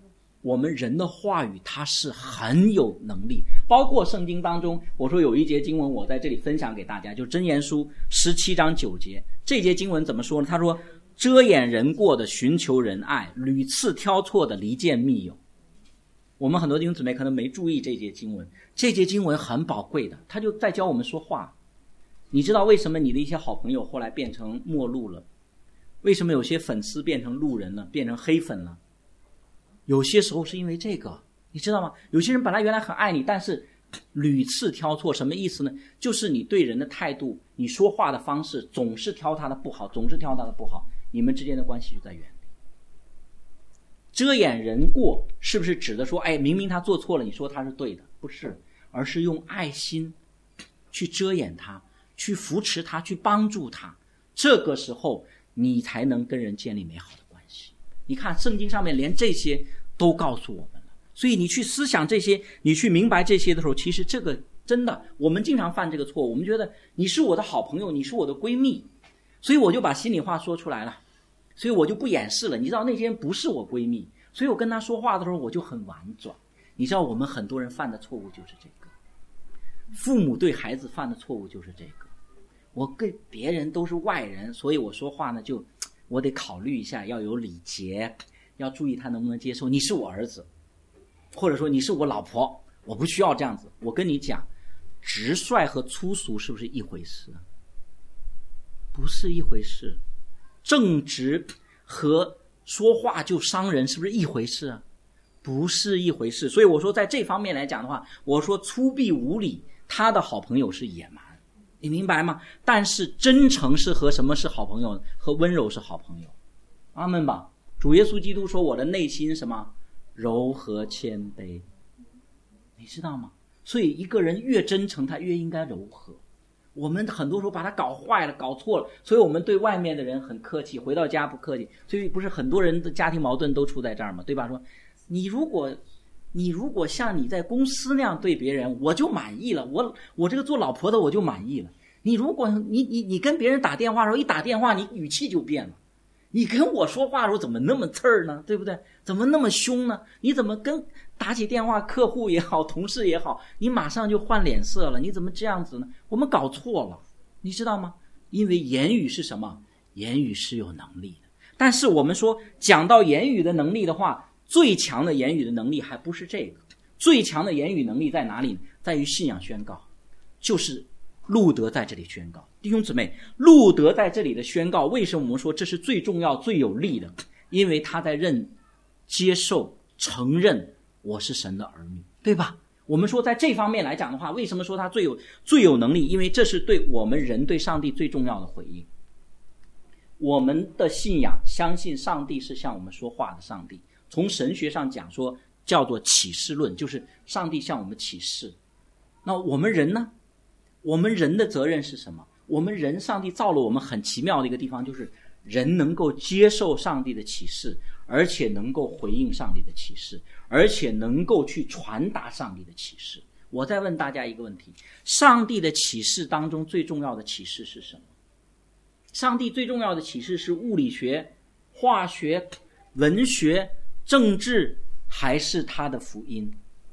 我们人的话语它是很有能力，包括圣经当中，我说有一节经文我在这里分享给大家，就箴言书十七章九节，这节经文怎么说呢？他说遮掩人过的寻求仁爱，屡次挑错的离间密友。我们很多弟兄姊妹可能没注意这节经文，这节经文很宝贵的，他就在教我们说话。你知道为什么你的一些好朋友后来变成陌路了？为什么有些粉丝变成路人了，变成黑粉了？有些时候是因为这个，你知道吗？有些人本来原来很爱你，但是屡次挑错，什么意思呢？就是你对人的态度，你说话的方式总是挑他的不好，总是挑他的不好，你们之间的关系就在远离。遮掩人过是不是指的说，哎，明明他做错了，你说他是对的？不是，而是用爱心去遮掩他，去扶持他，去帮助他，这个时候你才能跟人建立美好的关系。你看圣经上面连这些都告诉我们了，所以你去思想这些，你去明白这些的时候，其实这个真的，我们经常犯这个错误，我们觉得你是我的好朋友，你是我的闺蜜，所以我就把心里话说出来了，所以我就不掩饰了。你知道那些人不是我闺蜜，所以我跟她说话的时候我就很婉转。你知道我们很多人犯的错误就是这个，父母对孩子犯的错误就是这个，我跟别人都是外人，所以我说话呢就我得考虑一下，要有礼节，要注意他能不能接受。你是我儿子，或者说你是我老婆，我不需要这样子。我跟你讲，直率和粗俗是不是一回事？不是一回事。正直和说话就伤人是不是一回事啊？不是一回事。所以我说在这方面来讲的话，我说粗鄙无礼，他的好朋友是野蛮，你明白吗？但是真诚是和什么是好朋友？和温柔是好朋友。阿们吧。主耶稣基督说我的内心什么？柔和谦卑。你知道吗？所以一个人越真诚他越应该柔和。我们很多时候把他搞坏了，搞错了，所以我们对外面的人很客气，回到家不客气。所以不是很多人的家庭矛盾都出在这儿吗？对吧？说你如果你如果像你在公司那样对别人，我就满意了，我我这个做老婆的我就满意了。你如果你你你跟别人打电话的时候，一打电话你语气就变了，你跟我说话的时候怎么那么刺儿呢？对不对？怎么那么凶呢？你怎么跟打起电话，客户也好，同事也好，你马上就换脸色了？你怎么这样子呢？我们搞错了，你知道吗？因为言语是什么？言语是有能力的。但是我们说讲到言语的能力的话，最强的言语的能力还不是这个，最强的言语能力在哪里？在于信仰宣告，就是路德在这里宣告。弟兄姊妹，路德在这里的宣告，为什么我们说这是最重要最有力的？因为他在认接受承认我是神的儿女，对吧？我们说在这方面来讲的话，为什么说他最有最有能力？因为这是对我们人对上帝最重要的回应。我们的信仰相信上帝是向我们说话的上帝，从神学上讲说叫做启示论，就是上帝向我们启示。那我们人呢？我们人的责任是什么？我们人上帝造了我们很奇妙的一个地方，就是人能够接受上帝的启示，而且能够回应上帝的启示，而且能够去传达上帝的启示。我再问大家一个问题，上帝的启示当中最重要的启示是什么？上帝最重要的启示是物理学、化学、文学、政治，还是他的福音？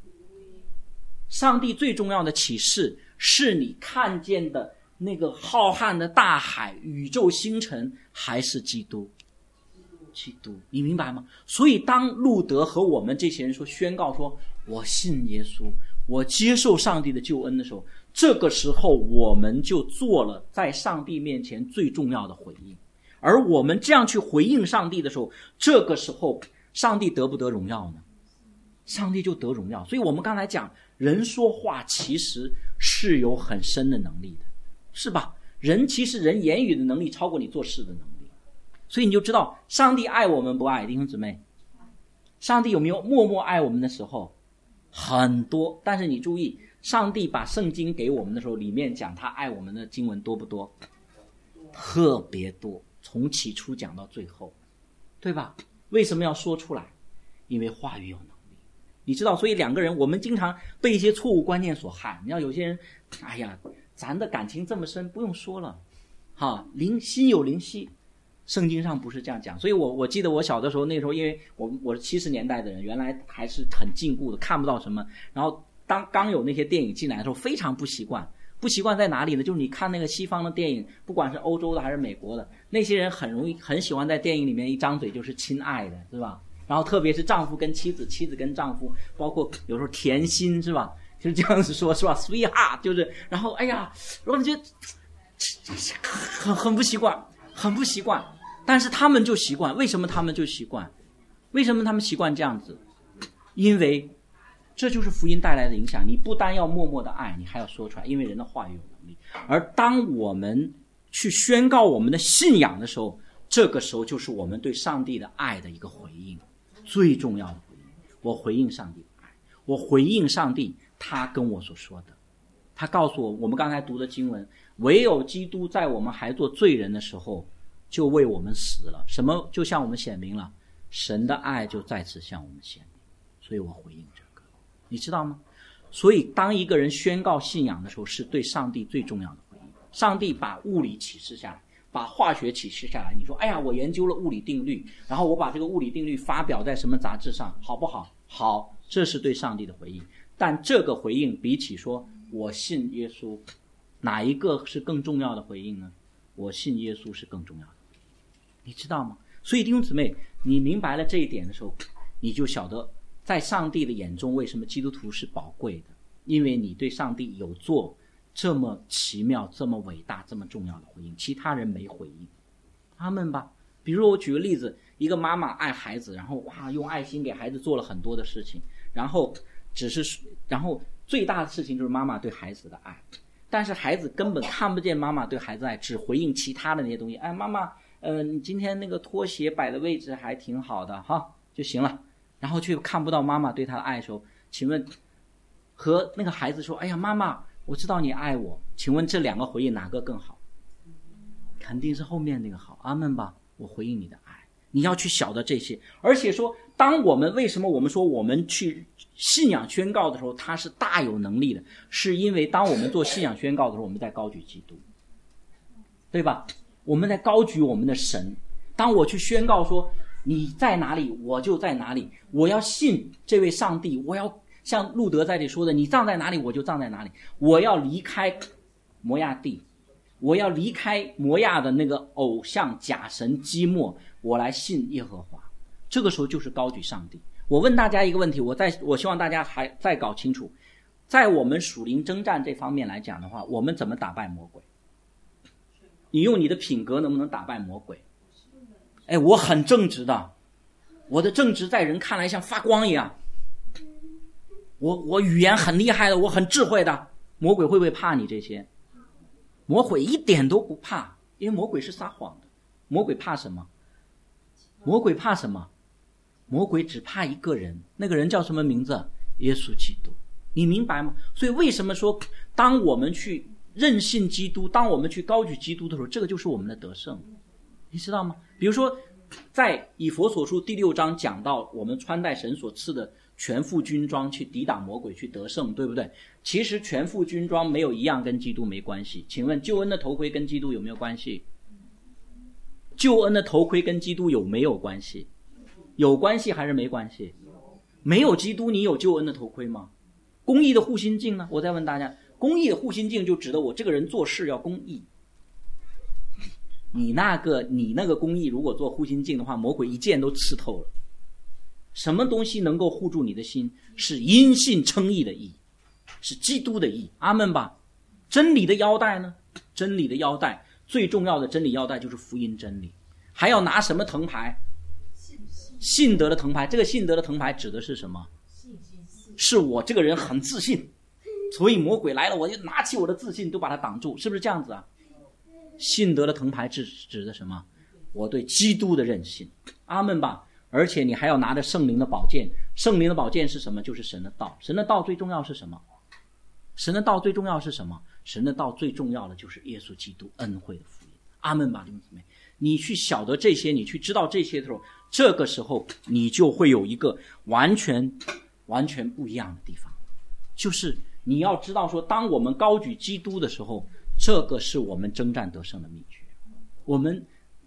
上帝最重要的启示是你看见的那个浩瀚的大海、宇宙星辰，还是基督？基督，你明白吗？所以当路德和我们这些人说宣告说我信耶稣，我接受上帝的救恩的时候，这个时候我们就做了在上帝面前最重要的回应。而我们这样去回应上帝的时候，这个时候上帝得不得荣耀呢？上帝就得荣耀。所以我们刚才讲，人说话其实是有很深的能力的，是吧？人其实人言语的能力超过你做事的能力。所以你就知道上帝爱我们不爱？弟兄姊妹，上帝有没有默默爱我们的时候？很多。但是你注意，上帝把圣经给我们的时候，里面讲他爱我们的经文多不多？特别多，从起初讲到最后，对吧？为什么要说出来？因为话语有能力。你知道，所以两个人我们经常被一些错误观念所害。你知道有些人，哎呀，咱的感情这么深，不用说了，哈，灵心有灵犀， 圣经上不是这样讲。所以我我记得我小的时候，那时候因为我我是七十年代的人，原来还是很禁锢的，看不到什么。然后当刚有那些电影进来的时候，非常不习惯。不习惯在哪里呢？就是你看那个西方的电影，不管是欧洲的还是美国的，那些人很容易很喜欢在电影里面一张嘴就是亲爱的，是吧？然后特别是丈夫跟妻子，妻子跟丈夫，包括有时候甜心，是吧？就是这样子说，是吧 ？Sweetheart， 就是，然后哎呀，我感觉很很不习惯，很不习惯。但是他们就习惯，为什么他们就习惯？为什么他们习惯这样子？因为这就是福音带来的影响。你不单要默默的爱，你还要说出来，因为人的话语有能力。而当我们去宣告我们的信仰的时候，这个时候就是我们对上帝的爱的一个回应，最重要的回应。我回应上帝的爱，我回应上帝他跟我所说的。他告诉我，我们刚才读的经文，唯有基督在我们还做罪人的时候就为我们死了，什么就向我们显明了，神的爱就在此向我们显明。所以我回应这个，你知道吗？所以当一个人宣告信仰的时候，是对上帝最重要的回应。上帝把物理启示下来，把化学启示下来，你说哎呀，我研究了物理定律，然后我把这个物理定律发表在什么杂志上，好不好？好，这是对上帝的回应。但这个回应比起说我信耶稣，哪一个是更重要的回应呢？我信耶稣是更重要的，你知道吗？所以弟兄姊妹，你明白了这一点的时候，你就晓得在上帝的眼中为什么基督徒是宝贵的，因为你对上帝有做这么奇妙这么伟大这么重要的回应，其他人没回应。阿们吧。比如我举个例子，一个妈妈爱孩子，然后哇用爱心给孩子做了很多的事情，然后只是然后最大的事情就是妈妈对孩子的爱，但是孩子根本看不见妈妈对孩子的爱，只回应其他的那些东西。哎，妈妈呃你今天那个拖鞋摆的位置还挺好的哈就行了，然后却看不到妈妈对他的爱的时候，请问和那个孩子说哎呀妈妈我知道你爱我，请问这两个回应哪个更好？肯定是后面那个好。阿们吧。我回应你的爱，你要去晓得这些。而且说当我们为什么我们说我们去信仰宣告的时候他是大有能力的，是因为当我们做信仰宣告的时候我们在高举基督，对吧？我们在高举我们的神。当我去宣告说你在哪里我就在哪里，我要信这位上帝，我要像路德在这里说的，你葬在哪里我就葬在哪里，我要离开摩亚地，我要离开摩亚的那个偶像假神基默，我来信耶和华。这个时候就是高举上帝。我问大家一个问题，我再我希望大家还再搞清楚，在我们属灵征战这方面来讲的话，我们怎么打败魔鬼？你用你的品格能不能打败魔鬼？哎，我很正直的，我的正直在人看来像发光一样，我我语言很厉害的，我很智慧的，魔鬼会不会怕你这些？魔鬼一点都不怕，因为魔鬼是撒谎的。魔鬼怕什么？魔鬼怕什么？魔鬼只怕一个人，那个人叫什么名字？耶稣基督。你明白吗？所以为什么说当我们去认信基督，当我们去高举基督的时候，这个就是我们的得胜，你知道吗？比如说在以弗所书第六章讲到我们穿戴神所赐的全副军装去抵挡魔鬼去得胜，对不对？其实全副军装没有一样跟基督没关系。请问救恩的头盔跟基督有没有关系？救恩的头盔跟基督有没有关系？有关系还是没关系？没有基督你有救恩的头盔吗？公义的护心镜呢？我再问大家，公义的护心镜就指的我这个人做事要公义。你那个你那个公义如果做护心镜的话，魔鬼一剑都刺透了。什么东西能够护住你的心？是因信称义的义，是基督的义。阿们吧。真理的腰带呢？真理的腰带最重要的真理腰带就是福音真理。还要拿什么藤牌？信德的藤牌。这个信德的藤牌指的是什么？是我这个人很自信，所以魔鬼来了我就拿起我的自信都把它挡住，是不是这样子啊？信德的藤牌指指的什么？我对基督的认信。阿们吧。而且你还要拿着圣灵的宝剑。圣灵的宝剑是什么？就是神的道。神的道最重要是什么？神的道最重要是什么？神的道最重要的就是耶稣基督恩惠的福音。阿们吧，弟兄姊妹。你去晓得这些，你去知道这些的时候，这个时候你就会有一个完全完全不一样的地方，就是你要知道说，当我们高举基督的时候，这个是我们征战得胜的秘诀。我们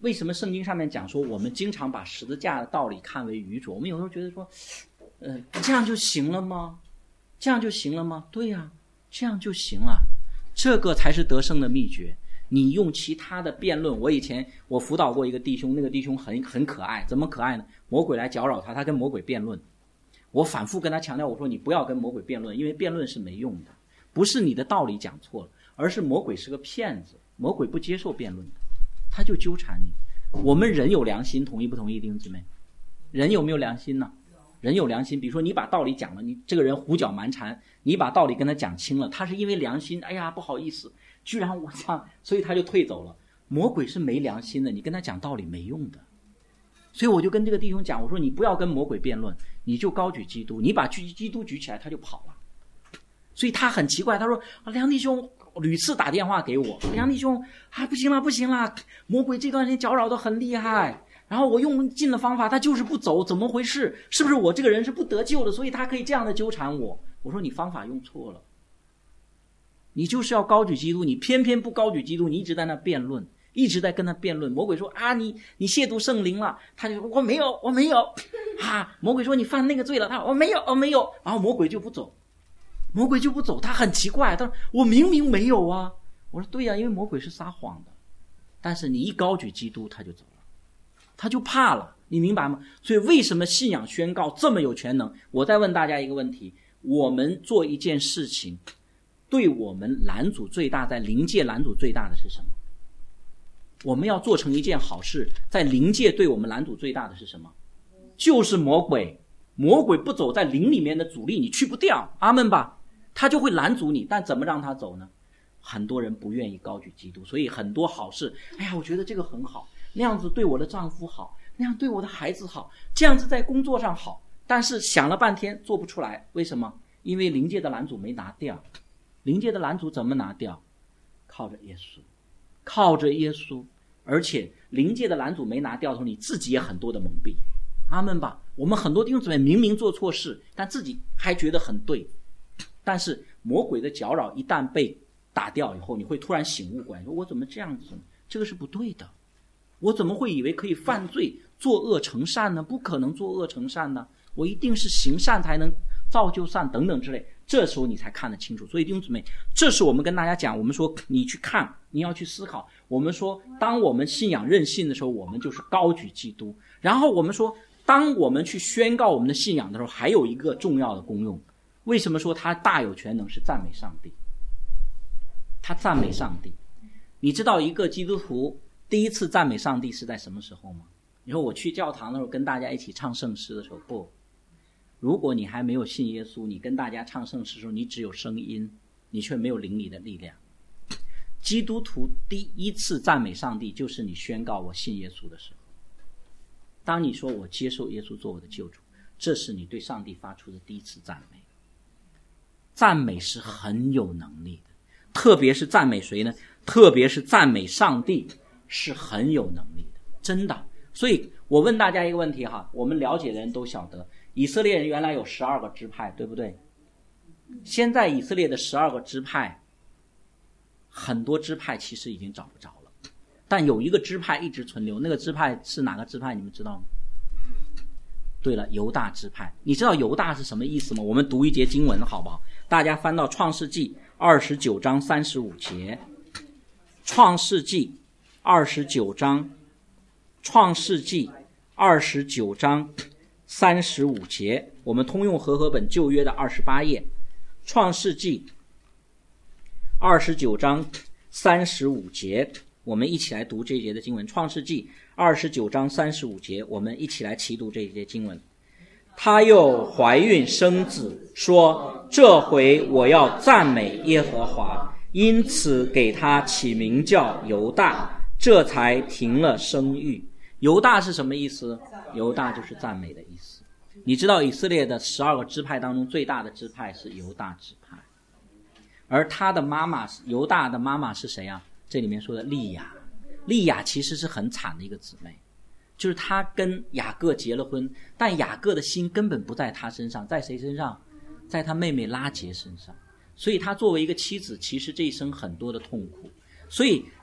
为什么圣经上面讲说我们经常把十字架的道理看为愚拙？我们有时候觉得说，呃，这样就行了吗？这样就行了吗？对呀、啊，这样就行了。这个才是得胜的秘诀。你用其他的辩论，我以前我辅导过一个弟兄，那个弟兄很很可爱，怎么可爱呢？魔鬼来搅扰他，他跟魔鬼辩论。我反复跟他强调，我说你不要跟魔鬼辩论，因为辩论是没用的，不是你的道理讲错了，而是魔鬼是个骗子，魔鬼不接受辩论的，他就纠缠你。我们人有良心，同意不同意弟兄姊妹？人有没有良心呢？人有良心，比如说你把道理讲了，你这个人胡搅蛮缠，你把道理跟他讲清了，他是因为良心，哎呀不好意思，居然我这样，所以他就退走了。魔鬼是没良心的，你跟他讲道理没用的。所以我就跟这个弟兄讲，我说你不要跟魔鬼辩论，你就高举基督，你把基督举起来他就跑了。所以他很奇怪，他说啊，梁弟兄屡次打电话给我，梁弟兄啊不行了不行了，魔鬼这段时间搅扰得很厉害，然后我用尽了方法他就是不走，怎么回事？是不是我这个人是不得救的，所以他可以这样的纠缠我？我说你方法用错了，你就是要高举基督，你偏偏不高举基督，你一直在那辩论，一直在跟他辩论。魔鬼说啊，你你亵渎圣灵了，他就说我没有我没有啊。魔鬼说你犯那个罪了，他说我没有我没有，然后魔鬼就不走，魔鬼就不走，他很奇怪，他说我明明没有啊。我说对呀、啊，因为魔鬼是撒谎的，但是你一高举基督他就走了，他就怕了，你明白吗？所以为什么信仰宣告这么有全能？我再问大家一个问题，我们做一件事情对我们拦阻最大，在灵界拦阻最大的是什么？我们要做成一件好事，在灵界对我们拦阻最大的是什么？就是魔鬼。魔鬼不走，在灵里面的阻力你去不掉，阿们吧，他就会拦阻你。但怎么让他走呢？很多人不愿意高举基督，所以很多好事，哎呀我觉得这个很好，那样子对我的丈夫好，那样对我的孩子好，这样子在工作上好，但是想了半天做不出来。为什么？因为灵界的拦阻没拿掉。灵界的拦阻怎么拿掉？靠着耶稣，靠着耶稣。而且灵界的拦阻没拿掉的时候，你自己也很多的蒙蔽，阿们吧。我们很多弟兄姊妹明明做错事，但自己还觉得很对。但是魔鬼的搅扰一旦被打掉以后，你会突然醒悟过来，说我怎么这样子呢？这个是不对的，我怎么会以为可以犯罪作恶成善呢？不可能作恶成善呢，我一定是行善才能造就善等等之类，这时候你才看得清楚。所以弟兄姊妹，这是我们跟大家讲，我们说你去看，你要去思考。我们说当我们信仰任性的时候，我们就是高举基督。然后我们说当我们去宣告我们的信仰的时候，还有一个重要的功用。为什么说他大有全能？是赞美上帝。他赞美上帝。你知道一个基督徒第一次赞美上帝是在什么时候吗？你说我去教堂的时候跟大家一起唱圣诗的时候，不，如果你还没有信耶稣，你跟大家唱圣诗的时候，你只有声音，你却没有灵里的力量。基督徒第一次赞美上帝就是你宣告我信耶稣的时候。当你说我接受耶稣做我的救主，这是你对上帝发出的第一次赞美。赞美是很有能力的，特别是赞美谁呢？特别是赞美上帝是很有能力的，真的。所以我问大家一个问题哈，我们了解的人都晓得，以色列人原来有十二个支派，对不对？现在以色列的十二个支派，很多支派其实已经找不着了，但有一个支派一直存留，那个支派是哪个支派？你们知道吗？对了，犹大支派。你知道犹大是什么意思吗？我们读一节经文好不好？大家翻到创世纪二十九章三十五节。创世纪二十九章创世纪二十九章三十五节，我们通用和合本旧约的二十八页。创世纪二十九章三十五节，我们一起来读这一节的经文。创世纪二十九章三十五节，我们一起来齐读这一节经文。她又怀孕生子，说这回我要赞美耶和华，因此给他起名叫犹大，这才停了生育。犹大是什么意思？犹大就是赞美的意思。你知道以色列的十二个支派当中最大的支派是犹大支派，而他的妈妈犹大的妈妈是谁啊？这里面说的利亚。利亚其实是很惨的一个姊妹，就是他跟雅各结了婚，但雅各的心根本不在他身上，在谁身上？在他妹妹拉结身上。所以他作为一个妻子，其实这一生很多的痛苦。所以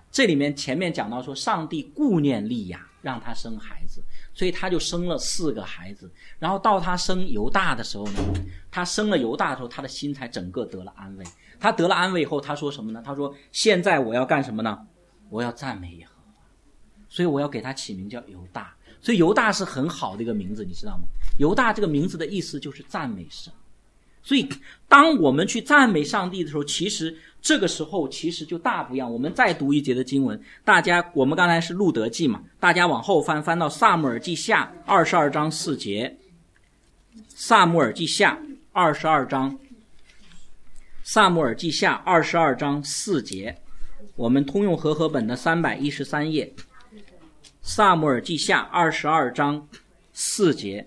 这里面前面讲到说上帝顾念利亚，让他生孩子，所以他就生了四个孩子。然后到他生犹大的时候呢，他生了犹大的时候，他的心才整个得了安慰。他得了安慰以后，他说什么呢？他说现在我要干什么呢？我要赞美耶和华，所以我要给他起名叫犹大。所以犹大是很好的一个名字，你知道吗？犹大这个名字的意思就是赞美神。所以当我们去赞美上帝的时候，其实这个时候其实就大不一样。我们再读一节的经文，大家我们刚才是路得记嘛，大家往后翻，翻到撒母耳记下二十二章四节。撒母耳记下二十二章，撒母耳记下二十二章四节，我们通用和合本的三百一十三页。撒母耳记下二十二章四节。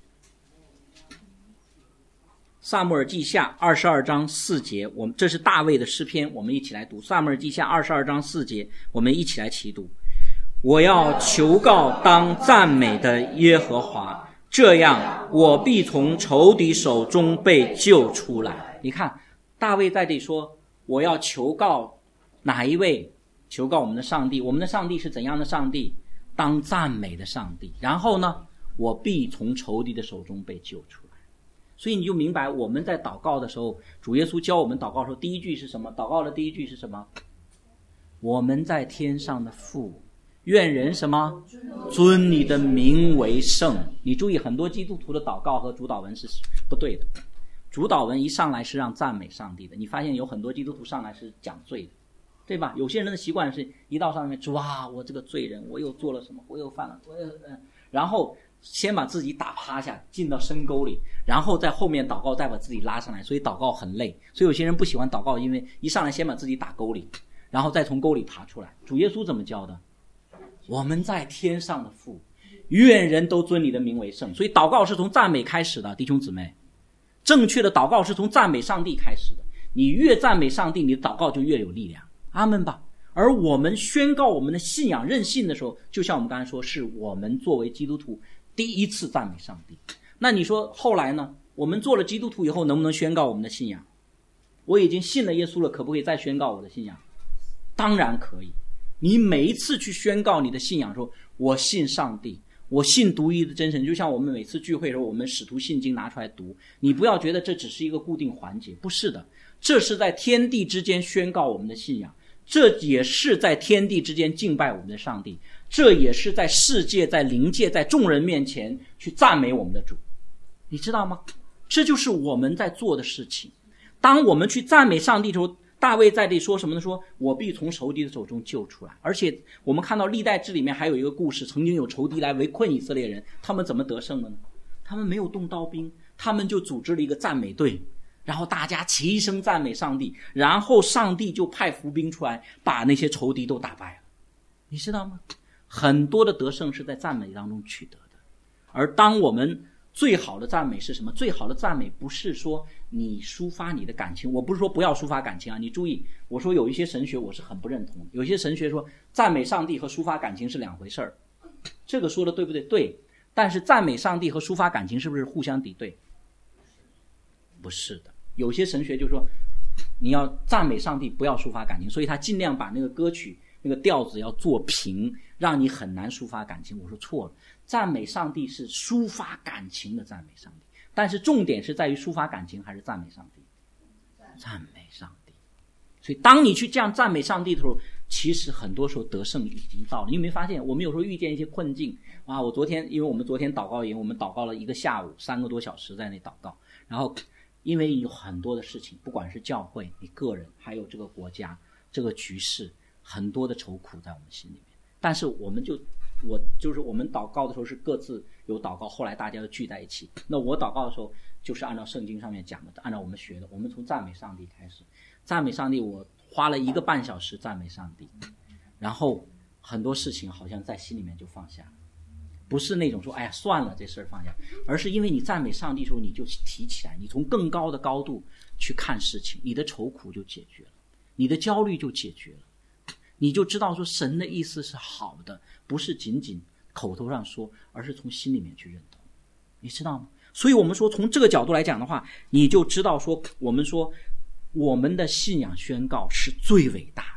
撒母耳记下二十二章四节，我们这是大卫的诗篇，我们一起来读。撒母耳记下二十二章四节，我们一起来齐读。我要求告当赞美的耶和华，这样我必从仇敌手中被救出来。你看大卫在这里说，我要求告哪一位？求告我们的上帝。我们的上帝是怎样的上帝？当赞美的上帝。然后呢，我必从仇敌的手中被救出来。所以你就明白，我们在祷告的时候，主耶稣教我们祷告的时候，第一句是什么？祷告的第一句是什么？我们在天上的父，愿人什么？尊你的名为圣。你注意，很多基督徒的祷告和主祷文是不对的。主祷文一上来是让赞美上帝的，你发现有很多基督徒上来是讲罪的，对吧？有些人的习惯是一到上面，主啊，我这个罪人，我又做了什么？我又犯了，我又嗯，然后先把自己打趴下，进到深沟里，然后在后面祷告，再把自己拉上来。所以祷告很累，所以有些人不喜欢祷告，因为一上来先把自己打沟里，然后再从沟里爬出来。主耶稣怎么教的？我们在天上的父，愿人都尊你的名为圣。所以祷告是从赞美开始的，弟兄姊妹，正确的祷告是从赞美上帝开始的。你越赞美上帝，你的祷告就越有力量。阿们吧。而我们宣告我们的信仰任性的时候，就像我们刚才说，是我们作为基督徒第一次赞美上帝。那你说后来呢？我们做了基督徒以后，能不能宣告我们的信仰？我已经信了耶稣了，可不可以再宣告我的信仰？当然可以。你每一次去宣告你的信仰的时候，我信上帝，我信独一的真神。就像我们每次聚会的时候，我们使徒信经拿出来读，你不要觉得这只是一个固定环节，不是的，这是在天地之间宣告我们的信仰，这也是在天地之间敬拜我们的上帝，这也是在世界、在灵界、在众人面前去赞美我们的主。你知道吗？这就是我们在做的事情。当我们去赞美上帝的时候，大卫在这里说什么呢？说我必从仇敌的手中救出来。而且我们看到历代志里面还有一个故事，曾经有仇敌来围困以色列人，他们怎么得胜的呢？他们没有动刀兵，他们就组织了一个赞美队，然后大家齐声赞美上帝，然后上帝就派伏兵出来，把那些仇敌都打败了。你知道吗？很多的得胜是在赞美当中取得的。而当我们最好的赞美是什么？最好的赞美不是说你抒发你的感情，我不是说不要抒发感情啊，你注意，我说有一些神学我是很不认同的，有些神学说赞美上帝和抒发感情是两回事儿，这个说的对不对？对，但是赞美上帝和抒发感情是不是互相敌对？不是的，有些神学就说你要赞美上帝，不要抒发感情，所以他尽量把那个歌曲那个调子要做平，让你很难抒发感情。我说错了，赞美上帝是抒发感情的赞美上帝，但是重点是在于抒发感情还是赞美上帝？赞美上帝。所以当你去这样赞美上帝的时候，其实很多时候得胜已经到了。你有没有发现，我们有时候遇见一些困境啊？我昨天因为我们昨天祷告营，我们祷告了一个下午，三个多小时在那祷告，然后因为有很多的事情，不管是教会、你个人，还有这个国家、这个局势，很多的愁苦在我们心里面。但是我们就我就是我们祷告的时候是各自有祷告，后来大家都聚在一起。那我祷告的时候就是按照圣经上面讲的，按照我们学的，我们从赞美上帝开始。赞美上帝，我花了一个半小时赞美上帝，然后很多事情好像在心里面就放下了，不是那种说哎呀算了这事儿放下，而是因为你赞美上帝的时候，你就提起来，你从更高的高度去看事情，你的愁苦就解决了，你的焦虑就解决了，你就知道说神的意思是好的，不是仅仅口头上说，而是从心里面去认同，你知道吗？所以我们说从这个角度来讲的话，你就知道说我们说我们的信仰宣告是最伟大的，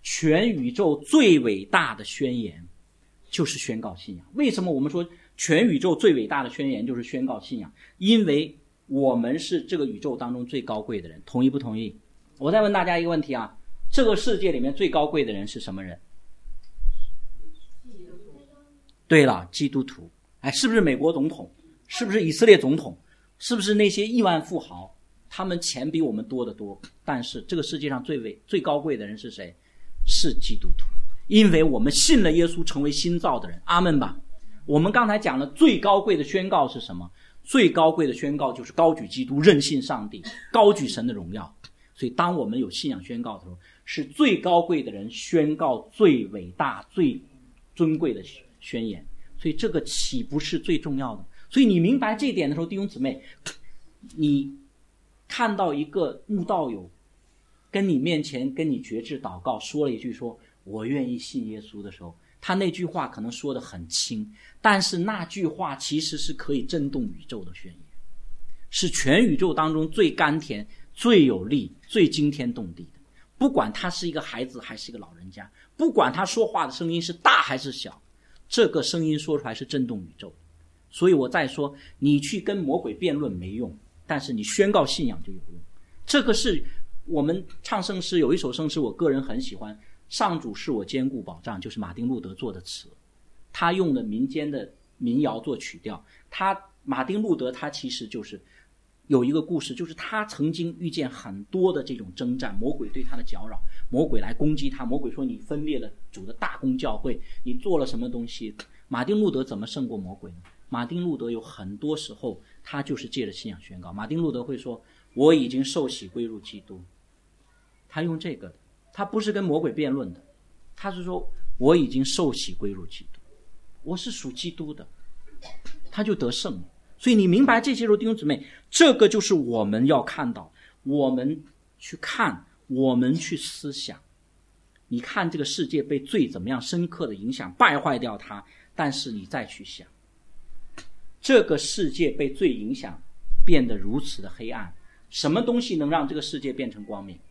全宇宙最伟大的宣言就是宣告信仰。为什么我们说全宇宙最伟大的宣言就是宣告信仰？因为我们是这个宇宙当中最高贵的人，同意不同意？我再问大家一个问题啊，这个世界里面最高贵的人是什么人？对了，基督徒。哎，是不是美国总统？是不是以色列总统？是不是那些亿万富豪？他们钱比我们多得多，但是这个世界上最伟最高贵的人是谁？是基督徒。因为我们信了耶稣，成为新造的人。阿们吧。我们刚才讲了最高贵的宣告是什么？最高贵的宣告就是高举基督，认信上帝，高举神的荣耀。所以当我们有信仰宣告的时候，是最高贵的人宣告最伟大最尊贵的宣言。所以这个岂不是最重要的？所以你明白这一点的时候，弟兄姊妹，你看到一个慕道友跟你面前跟你决志祷告，说了一句说我愿意信耶稣的时候，他那句话可能说得很轻，但是那句话其实是可以震动宇宙的宣言，是全宇宙当中最甘甜最有力最惊天动地的。不管他是一个孩子还是一个老人家，不管他说话的声音是大还是小，这个声音说出来是震动宇宙的。所以我再说，你去跟魔鬼辩论没用，但是你宣告信仰就有用。这个是我们唱圣诗，有一首圣诗我个人很喜欢，上主是我坚固保障，就是马丁路德做的词，他用了民间的民谣做曲调。他马丁路德他其实就是有一个故事，就是他曾经遇见很多的这种征战，魔鬼对他的搅扰，魔鬼来攻击他，魔鬼说你分裂了主的大公教会，你做了什么东西。马丁路德怎么胜过魔鬼呢？马丁路德有很多时候他就是借着信仰宣告。马丁路德会说我已经受洗归入基督，他用这个的，他不是跟魔鬼辩论的，他是说我已经受洗归入基督，我是属基督的，他就得胜了。所以你明白这些时候，弟兄姊妹，这个就是我们要看到，我们去看，我们去思想。你看这个世界被罪怎么样深刻的影响，败坏掉它，但是你再去想，这个世界被罪影响，变得如此的黑暗，什么东西能让这个世界变成光明？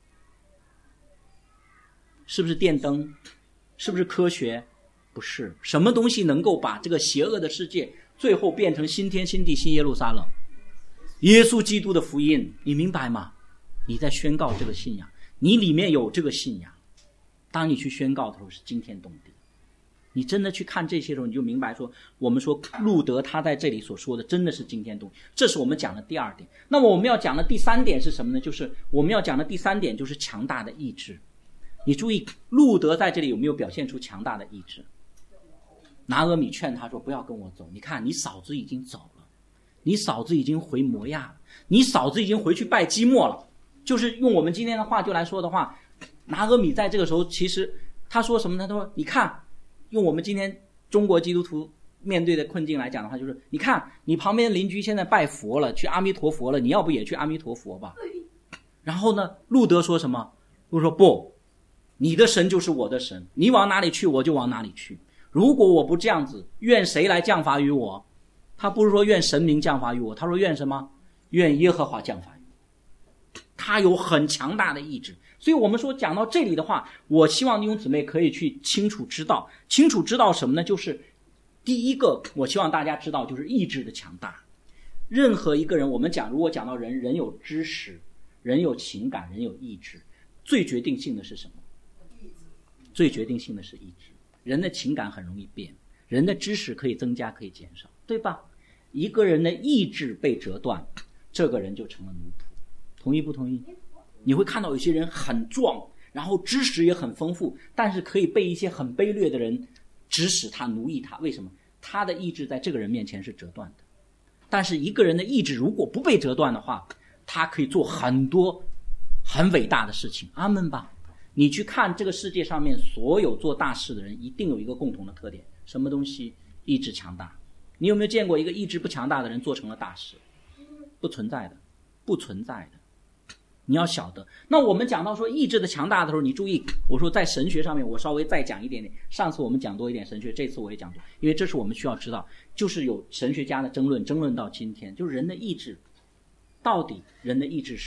是不是电灯？是不是科学？不是。什么东西能够把这个邪恶的世界最后变成新天新地新耶路撒冷？耶稣基督的福音，你明白吗？你在宣告这个信仰，你里面有这个信仰，当你去宣告的时候是惊天动地。你真的去看这些时候，你就明白说，我们说路德他在这里所说的真的是惊天动地。这是我们讲的第二点。那么我们要讲的第三点是什么呢？就是我们要讲的第三点就是强大的意志。你注意路德在这里有没有表现出强大的意志？拿俄米劝他说不要跟我走，你看你嫂子已经走了，你嫂子已经回摩亚了，你嫂子已经回去拜基默了。就是用我们今天的话就来说的话，拿俄米在这个时候其实他说什么呢？他说你看，用我们今天中国基督徒面对的困境来讲的话，就是你看你旁边邻居现在拜佛了，去阿弥陀佛了，你要不也去阿弥陀佛吧？然后呢，路德说什么？路德说不，你的神就是我的神，你往哪里去我就往哪里去。如果我不这样子，愿谁来降罚于我？他不是说愿神明降罚于我，他说愿什么？愿耶和华降罚于我。他有很强大的意志。所以我们说讲到这里的话，我希望弟兄姊妹可以去清楚知道，清楚知道什么呢？就是第一个我希望大家知道就是意志的强大。任何一个人，我们讲如果讲到人，人有知识，人有情感，人有意志，最决定性的是什么？最决定性的是意志。人的情感很容易变，人的知识可以增加可以减少，对吧？一个人的意志被折断，这个人就成了奴仆。同意不同意？你会看到有些人很壮，然后知识也很丰富，但是可以被一些很卑劣的人指使他奴役他。为什么？他的意志在这个人面前是折断的。但是一个人的意志如果不被折断的话，他可以做很多很伟大的事情。阿们吧。你去看这个世界上面所有做大事的人，一定有一个共同的特点，什么东西？意志强大。你有没有见过一个意志不强大的人做成了大事？不存在的，不存在的。你要晓得。那我们讲到说意志的强大的时候，你注意，我说在神学上面我稍微再讲一点点。上次我们讲多一点神学，这次我也讲多，因为这是我们需要知道，就是有神学家的争论，争论到今天，就是人的意志，到底人的意志是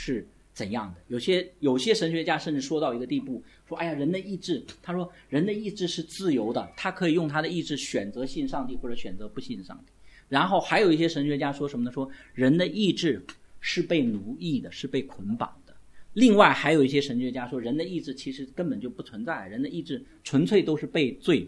怎样的？有些有些神学家甚至说到一个地步，说哎呀，人的意志，他说人的意志是自由的，他可以用他的意志选择信上帝或者选择不信上帝。然后还有一些神学家说什么呢？说人的意志是被奴役的，是被捆绑的。另外还有一些神学家说，人的意志其实根本就不存在，人的意志纯粹都是被罪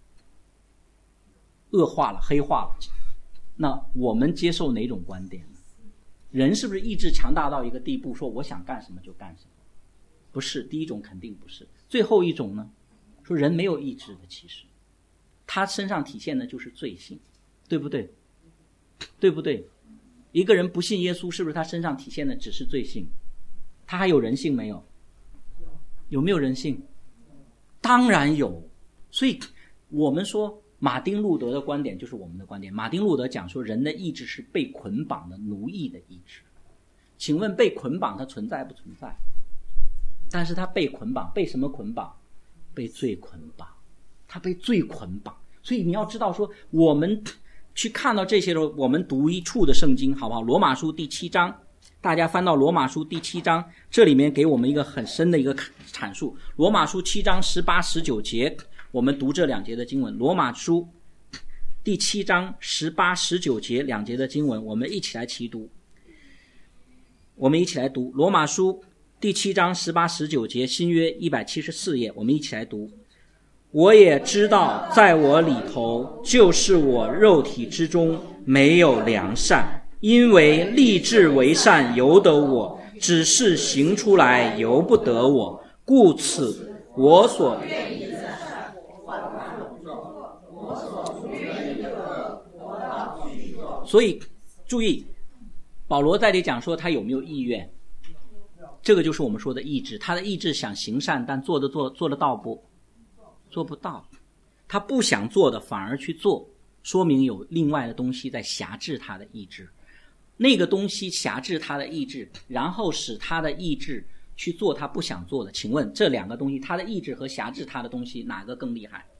恶化了、黑化了。那我们接受哪种观点呢？人是不是意志强大到一个地步，说我想干什么就干什么？不是，第一种肯定不是。最后一种呢，说人没有意志的，其实他身上体现的就是罪性，对不对？对不对？一个人不信耶稣，是不是他身上体现的只是罪性？他还有人性没有？有没有人性？当然有。所以我们说马丁路德的观点就是我们的观点。马丁路德讲说，人的意志是被捆绑的、奴役的意志。请问被捆绑它存在不存在？但是它被捆绑，被什么捆绑？被罪捆绑。它被罪捆绑。所以你要知道说，我们去看到这些时候，我们读一处的圣经好不好？罗马书第七章，大家翻到罗马书第七章，这里面给我们一个很深的一个阐述。罗马书七章十八十九节，我们读这两节的经文。罗马书第七章十八十九节两节的经文，我们一起来齐读。我们一起来读罗马书第七章十八十九节，新约一百七十四页，我们一起来读。我也知道在我里头，就是我肉体之中没有良善，因为立志为善由得我，只是行出来由不得我，故此我所愿意的善我不做，我所不愿意的恶我倒去做。所以注意，保罗在这里讲说他有没有意愿，这个就是我们说的意志。他的意志想行善，但做的做做得到不？做不到。他不想做的反而去做，说明有另外的东西在辖制他的意志。那个东西辖制他的意志，然后使他的意志去做他不想做的。请问这两个东西，他的意志和辖制他的东西哪个更厉害？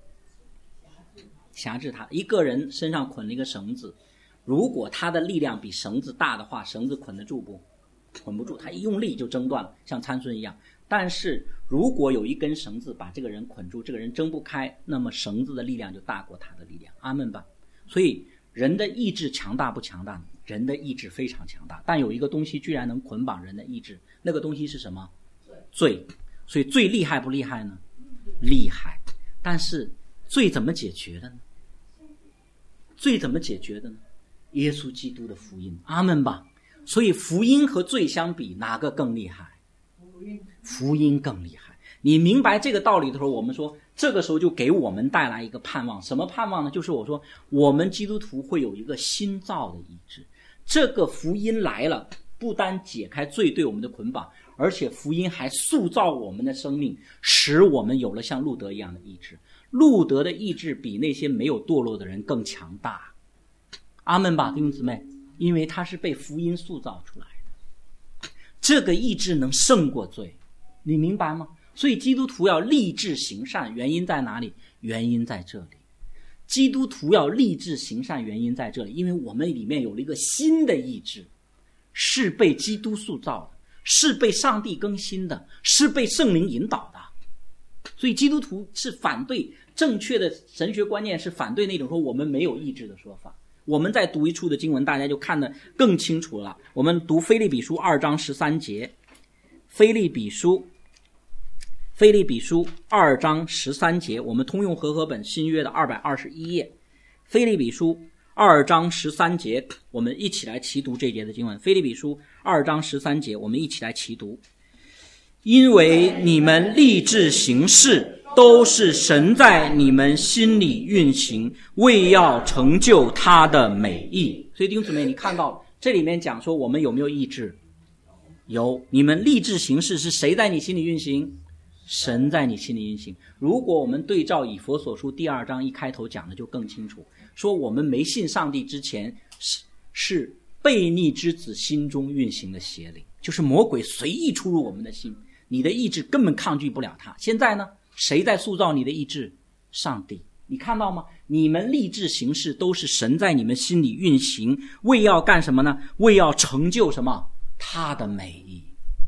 辖制他。一个人身上捆了一个绳子，如果他的力量比绳子大的话，绳子捆得住不？捆不住，他一用力就挣断了，像参孙一样。但是如果有一根绳子把这个人捆住，这个人挣不开，那么绳子的力量就大过他的力量。阿们吧。所以人的意志强大不强大？人的意志非常强大，但有一个东西居然能捆绑人的意志，那个东西是什么？罪。所以罪厉害不厉害呢？厉害。但是罪怎么解决的呢？罪怎么解决的呢？耶稣基督的福音。阿们吧。所以福音和罪相比，哪个更厉害？福音更厉害。你明白这个道理的时候，我们说这个时候就给我们带来一个盼望。什么盼望呢？就是我说我们基督徒会有一个新造的意志。这个福音来了，不单解开罪对我们的捆绑，而且福音还塑造我们的生命，使我们有了像路德一样的意志。路德的意志比那些没有堕落的人更强大。阿们吧，弟兄姊妹，因为他是被福音塑造出来的，这个意志能胜过罪，你明白吗？所以基督徒要立志行善，原因在哪里？原因在这里。基督徒要立志行善，原因在这里，因为我们里面有了一个新的意志，是被基督塑造的，是被上帝更新的，是被圣灵引导的。所以基督徒是反对正确的神学观念，是反对那种说我们没有意志的说法。我们再读一处的经文，大家就看得更清楚了。我们读腓立比书二章十三节，腓立比书腓立比书二章十三节，我们通用和合本新约的二百二十一页，腓立比书二章十三节，我们一起来齐读这节的经文。腓立比书二章十三节，我们一起来齐读。因为你们立志行事，都是神在你们心里运行，为要成就他的美意。所以弟兄姊妹，你看到这里面讲说我们有没有意志？有。你们立志行事是谁在你心里运行？神在你心里运行。如果我们对照以弗所书第二章一开头讲的就更清楚，说我们没信上帝之前是是悖逆之子心中运行的邪灵，就是魔鬼随意出入我们的心，你的意志根本抗拒不了他。现在呢，谁在塑造你的意志？上帝。你看到吗？你们立志行事都是神在你们心里运行，为要干什么呢？为要成就什么？他的美意。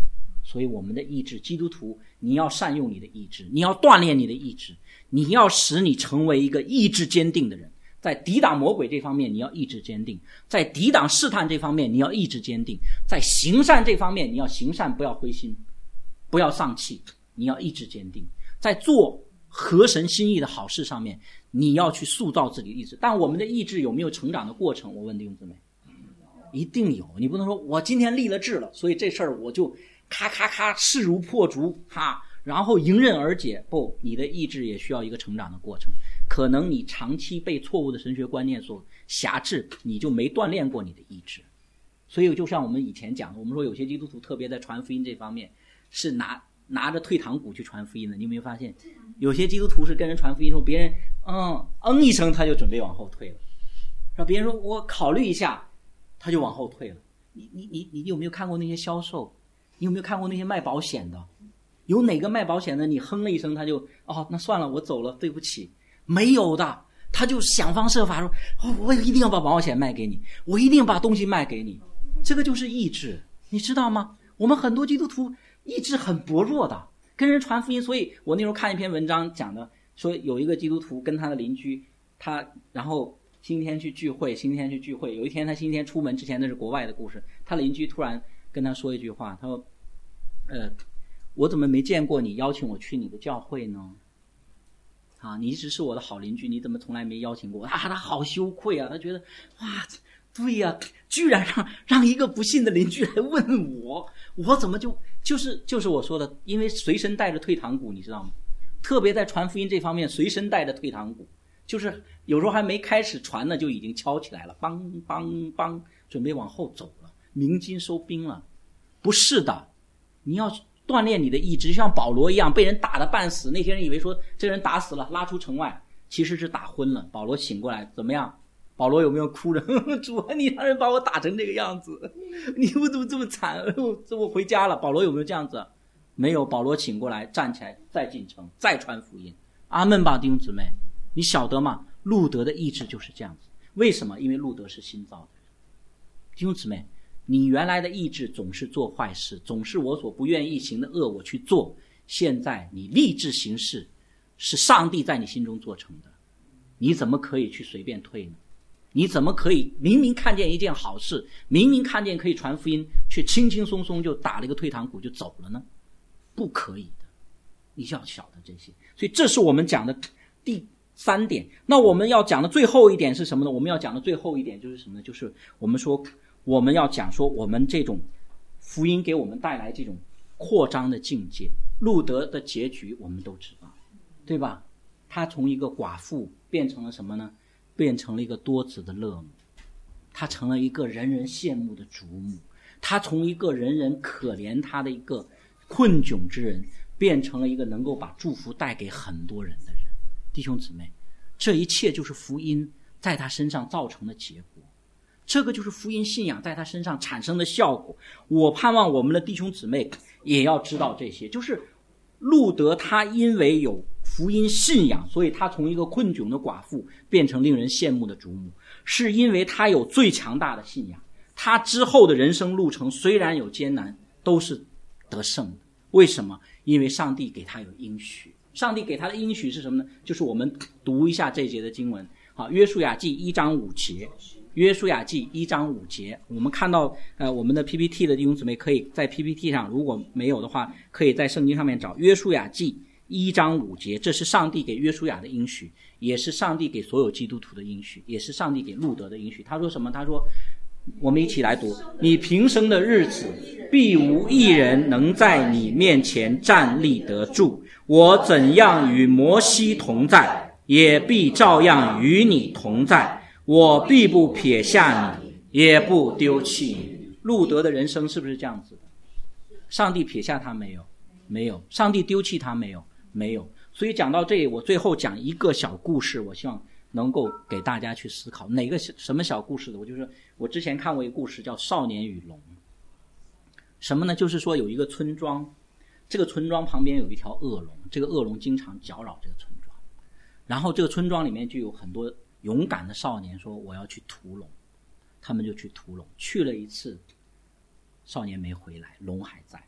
所以我们的意志，基督徒你要善用你的意志，你要锻炼你的意志，你要使你成为一个意志坚定的人。在抵挡魔鬼这方面你要意志坚定，在抵挡试探这方面你要意志坚定，在行善这方面你要行善，不要灰心，不要丧气，你要意志坚定。在做合神心意的好事上面你要去塑造自己的意志。但我们的意志有没有成长的过程？我问弟兄姊妹，一定有。你不能说我今天立了志了，所以这事儿我就咔咔咔势如破竹哈，然后迎刃而解。不，你的意志也需要一个成长的过程。可能你长期被错误的神学观念所辖制，你就没锻炼过你的意志。所以就像我们以前讲的，我们说有些基督徒特别在传福音这方面是拿拿着退堂鼓去传福音的。你有没有发现有些基督徒是跟人传福音说，别人嗯嗯一声他就准备往后退了，让别人说我考虑一下他就往后退了。你你你你有没有看过那些销售？你有没有看过那些卖保险的？有哪个卖保险的你哼了一声他就哦那算了我走了对不起？没有的，他就想方设法说、哦、我一定要把保险卖给你，我一定把东西卖给你。这个就是意志，你知道吗？我们很多基督徒意志很薄弱的，跟人传福音。所以我那时候看一篇文章讲的，说有一个基督徒跟他的邻居，他然后星期天去聚会，星期天去聚会，有一天他星期天出门之前，那是国外的故事，他邻居突然跟他说一句话，他说呃，我怎么没见过你邀请我去你的教会呢？啊，你一直是我的好邻居，你怎么从来没邀请过我？啊，他好羞愧啊，他觉得哇，对呀、啊，居然让让一个不信的邻居来问我，我怎么就就是就是我说的，因为随身带着退堂鼓，你知道吗？特别在传福音这方面，随身带着退堂鼓，就是有时候还没开始传呢，就已经敲起来了，梆梆梆，准备往后走了，鸣金收兵了。不是的，你要锻炼你的意志，就像保罗一样，被人打得半死，那些人以为说这人打死了拉出城外，其实是打昏了。保罗醒过来怎么样？保罗有没有哭着主啊，你让人把我打成这个样子，你为什么这么惨，这我回家了？保罗有没有这样子？没有。保罗醒过来站起来再进城再传福音。阿们吧，弟兄姊妹，你晓得吗？路德的意志就是这样子。为什么？因为路德是新造的人。弟兄姊妹，你原来的意志总是做坏事，总是我所不愿意行的恶我去做，现在你立志行事是上帝在你心中做成的，你怎么可以去随便退呢？你怎么可以明明看见一件好事，明明看见可以传福音，却轻轻松松就打了一个退堂鼓就走了呢？不可以的，你要晓得这些。所以这是我们讲的第三点。那我们要讲的最后一点是什么呢？我们要讲的最后一点就是什么呢？就是我们说我们要讲说我们这种福音给我们带来这种扩张的境界。路德的结局我们都知道，对吧？他从一个寡妇变成了什么呢？变成了一个多子的乐母，他成了一个人人羡慕的主母，他从一个人人可怜他的一个困窘之人，变成了一个能够把祝福带给很多人的人。弟兄姊妹，这一切就是福音在他身上造成的结果，这个就是福音信仰在他身上产生的效果。我盼望我们的弟兄姊妹也要知道这些，就是路德他因为有福音信仰，所以他从一个困窘的寡妇变成令人羡慕的主母，是因为他有最强大的信仰。他之后的人生路程虽然有艰难，都是得胜的。为什么？因为上帝给他有应许。上帝给他的应许是什么呢？就是我们读一下这节的经文。好，约书亚记一章五节，约书亚记一章五节，我们看到呃我们的 P P T 的弟兄姊妹可以在 P P T 上，如果没有的话可以在圣经上面找约书亚记一章五节，这是上帝给约书亚的应许，也是上帝给所有基督徒的应许，也是上帝给路德的应许。他说什么？他说，我们一起来读，你平生的日子必无一人能在你面前站立得住，我怎样与摩西同在，也必照样与你同在，我必不撇下你，也不丢弃你。路德的人生是不是这样子的？上帝撇下他没有？没有。上帝丢弃他没有？没有。所以讲到这里，我最后讲一个小故事，我希望能够给大家去思考。哪个什么小故事的？我就是我之前看过一个故事叫《少年与龙》。什么呢？就是说有一个村庄，这个村庄旁边有一条恶龙，这个恶龙经常搅扰这个村庄，然后这个村庄里面就有很多勇敢的少年说我要去屠龙，他们就去屠龙，去了一次，少年没回来，龙还在，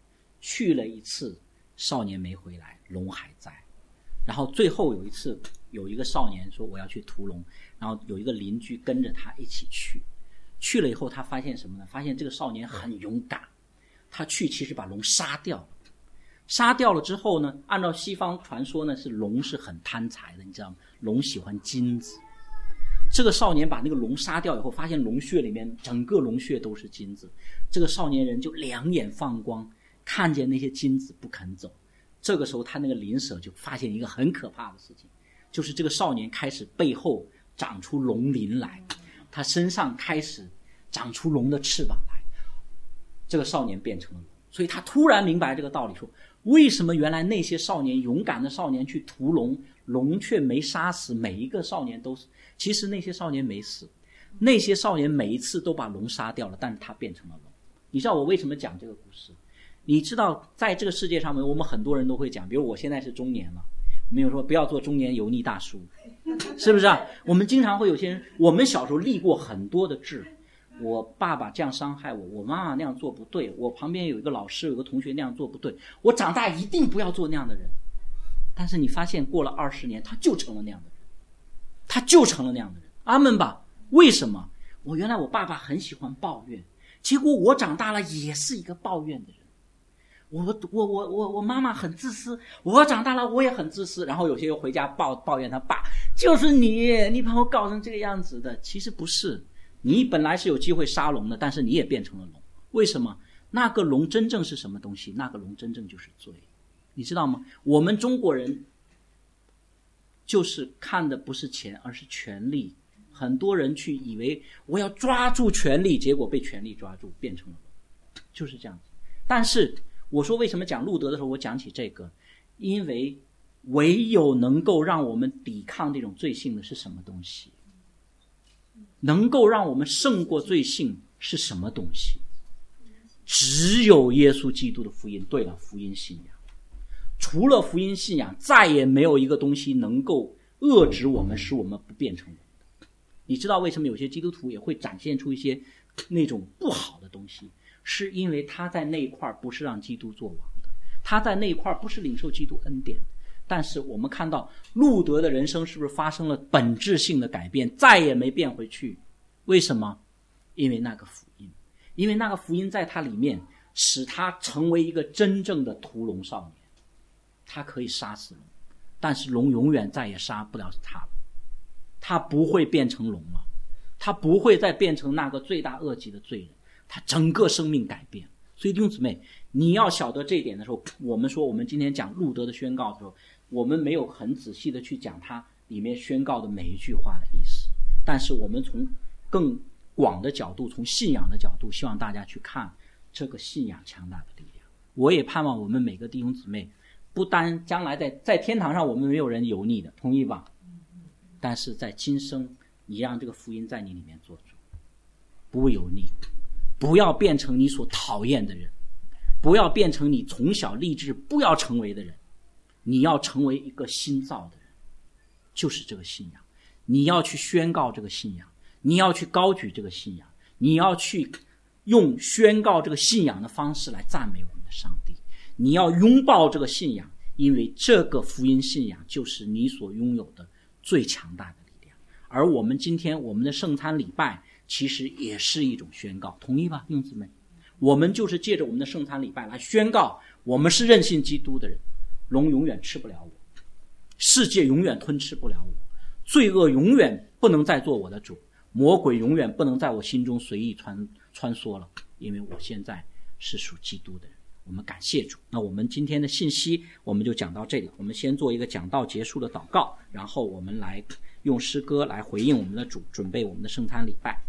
去了一次，少年没回来，龙还在。然后最后有一次，有一个少年说我要去屠龙，然后有一个邻居跟着他一起去。去了以后他发现什么呢？发现这个少年很勇敢，他去其实把龙杀掉了。杀掉了之后呢，按照西方传说呢，是龙是很贪财的，你知道吗？龙喜欢金子。这个少年把那个龙杀掉以后，发现龙穴里面整个龙穴都是金子。这个少年人就两眼放光，看见那些金子不肯走。这个时候他那个邻舍就发现一个很可怕的事情，就是这个少年开始背后长出龙鳞来，他身上开始长出龙的翅膀来。这个少年变成了龙，所以他突然明白这个道理，说为什么原来那些少年勇敢的少年去屠龙，龙却没杀死，每一个少年都死。其实那些少年没死，那些少年每一次都把龙杀掉了，但是他变成了龙。你知道我为什么讲这个故事？你知道在这个世界上面，我们很多人都会讲，比如我现在是中年了，我们有说不要做中年油腻大叔，是不是啊？我们经常会有些人，我们小时候立过很多的志，我爸爸这样伤害我，我妈妈那样做不对，我旁边有一个老师有个同学那样做不对，我长大一定不要做那样的人。但是你发现过了二十年，他就成了那样的人，他就成了那样的人。阿们吧。为什么？我原来我爸爸很喜欢抱怨，结果我长大了也是一个抱怨的人。我我我我我妈妈很自私，我长大了我也很自私。然后有些人回家抱抱怨他爸，就是你，你把我搞成这个样子的。其实不是，你本来是有机会杀龙的，但是你也变成了龙。为什么？那个龙真正是什么东西？那个龙真正就是罪，你知道吗？我们中国人就是看的不是钱，而是权力。很多人去以为我要抓住权力，结果被权力抓住，变成了龙，就是这样子。但是我说为什么讲路德的时候我讲起这个，因为唯有能够让我们抵抗这种罪性的是什么东西？能够让我们胜过罪性是什么东西？只有耶稣基督的福音。对了，福音信仰。除了福音信仰，再也没有一个东西能够遏制我们，使我们不变成龙的。你知道为什么有些基督徒也会展现出一些那种不好的东西？是因为他在那一块不是让基督做王的，他在那一块不是领受基督恩典的。但是我们看到路德的人生是不是发生了本质性的改变，再也没变回去？为什么？因为那个福音，因为那个福音在他里面使他成为一个真正的屠龙少年。他可以杀死龙，但是龙永远再也杀不了他了。他不会变成龙了，他不会再变成那个罪大恶极的罪人，他整个生命改变。所以弟兄姊妹，你要晓得这一点的时候，我们说我们今天讲路德的宣告的时候，我们没有很仔细的去讲他里面宣告的每一句话的意思，但是我们从更广的角度，从信仰的角度，希望大家去看这个信仰强大的力量。我也盼望我们每个弟兄姊妹，不单将来在在天堂上我们没有人油腻的，同意吧？但是在今生，你让这个福音在你里面做主，不油腻，不要变成你所讨厌的人，不要变成你从小立志不要成为的人，你要成为一个新造的人，就是这个信仰。你要去宣告这个信仰，你要去高举这个信仰，你要去用宣告这个信仰的方式来赞美我们的上帝，你要拥抱这个信仰，因为这个福音信仰就是你所拥有的最强大的力量。而我们今天我们的圣餐礼拜其实也是一种宣告，同意吧，弟兄姊妹？我们就是借着我们的圣餐礼拜来宣告，我们是认信基督的人，龙永远吃不了我，世界永远吞吃不了我，罪恶永远不能再做我的主，魔鬼永远不能在我心中随意穿穿梭了，因为我现在是属基督的人。我们感谢主。那我们今天的信息我们就讲到这里，我们先做一个讲道结束的祷告，然后我们来用诗歌来回应我们的主，准备我们的圣餐礼拜。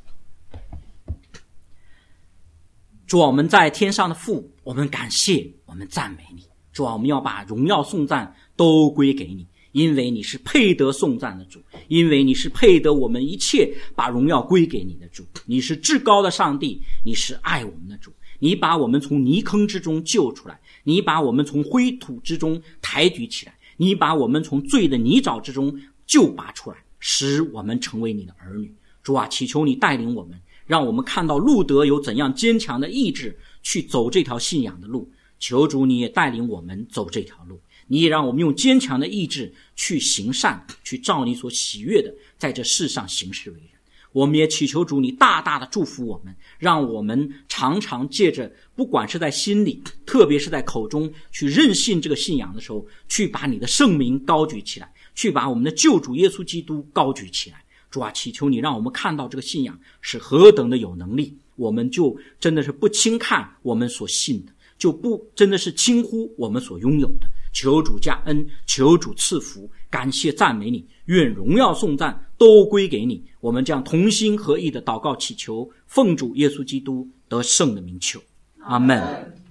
主啊，我们在天上的父，我们感谢，我们赞美你。主啊，我们要把荣耀颂赞都归给你，因为你是配得颂赞的主，因为你是配得我们一切把荣耀归给你的主。你是至高的上帝，你是爱我们的主，你把我们从泥坑之中救出来，你把我们从灰土之中抬举起来，你把我们从罪的泥沼之中救拔出来，使我们成为你的儿女。主啊，祈求你带领我们，让我们看到路德有怎样坚强的意志去走这条信仰的路。 求主你也带领我们走这条路，你也让我们用坚强的意志去行善，去照你所喜悦的在这世上行事为人。我们也祈求主你大大的祝福我们，让我们常常借着不管是在心里特别是在口中去认信这个信仰的时候，去把你的圣名高举起来，去把我们的救主耶稣基督高举起来。主啊，祈求你让我们看到这个信仰是何等的有能力，我们就真的是不轻看我们所信的，就不真的是轻忽我们所拥有的。求主加恩，求主赐福，感谢赞美你，愿荣耀颂赞都归给你。我们将同心合意的祷告祈求，奉主耶稣基督得胜的名求，阿们。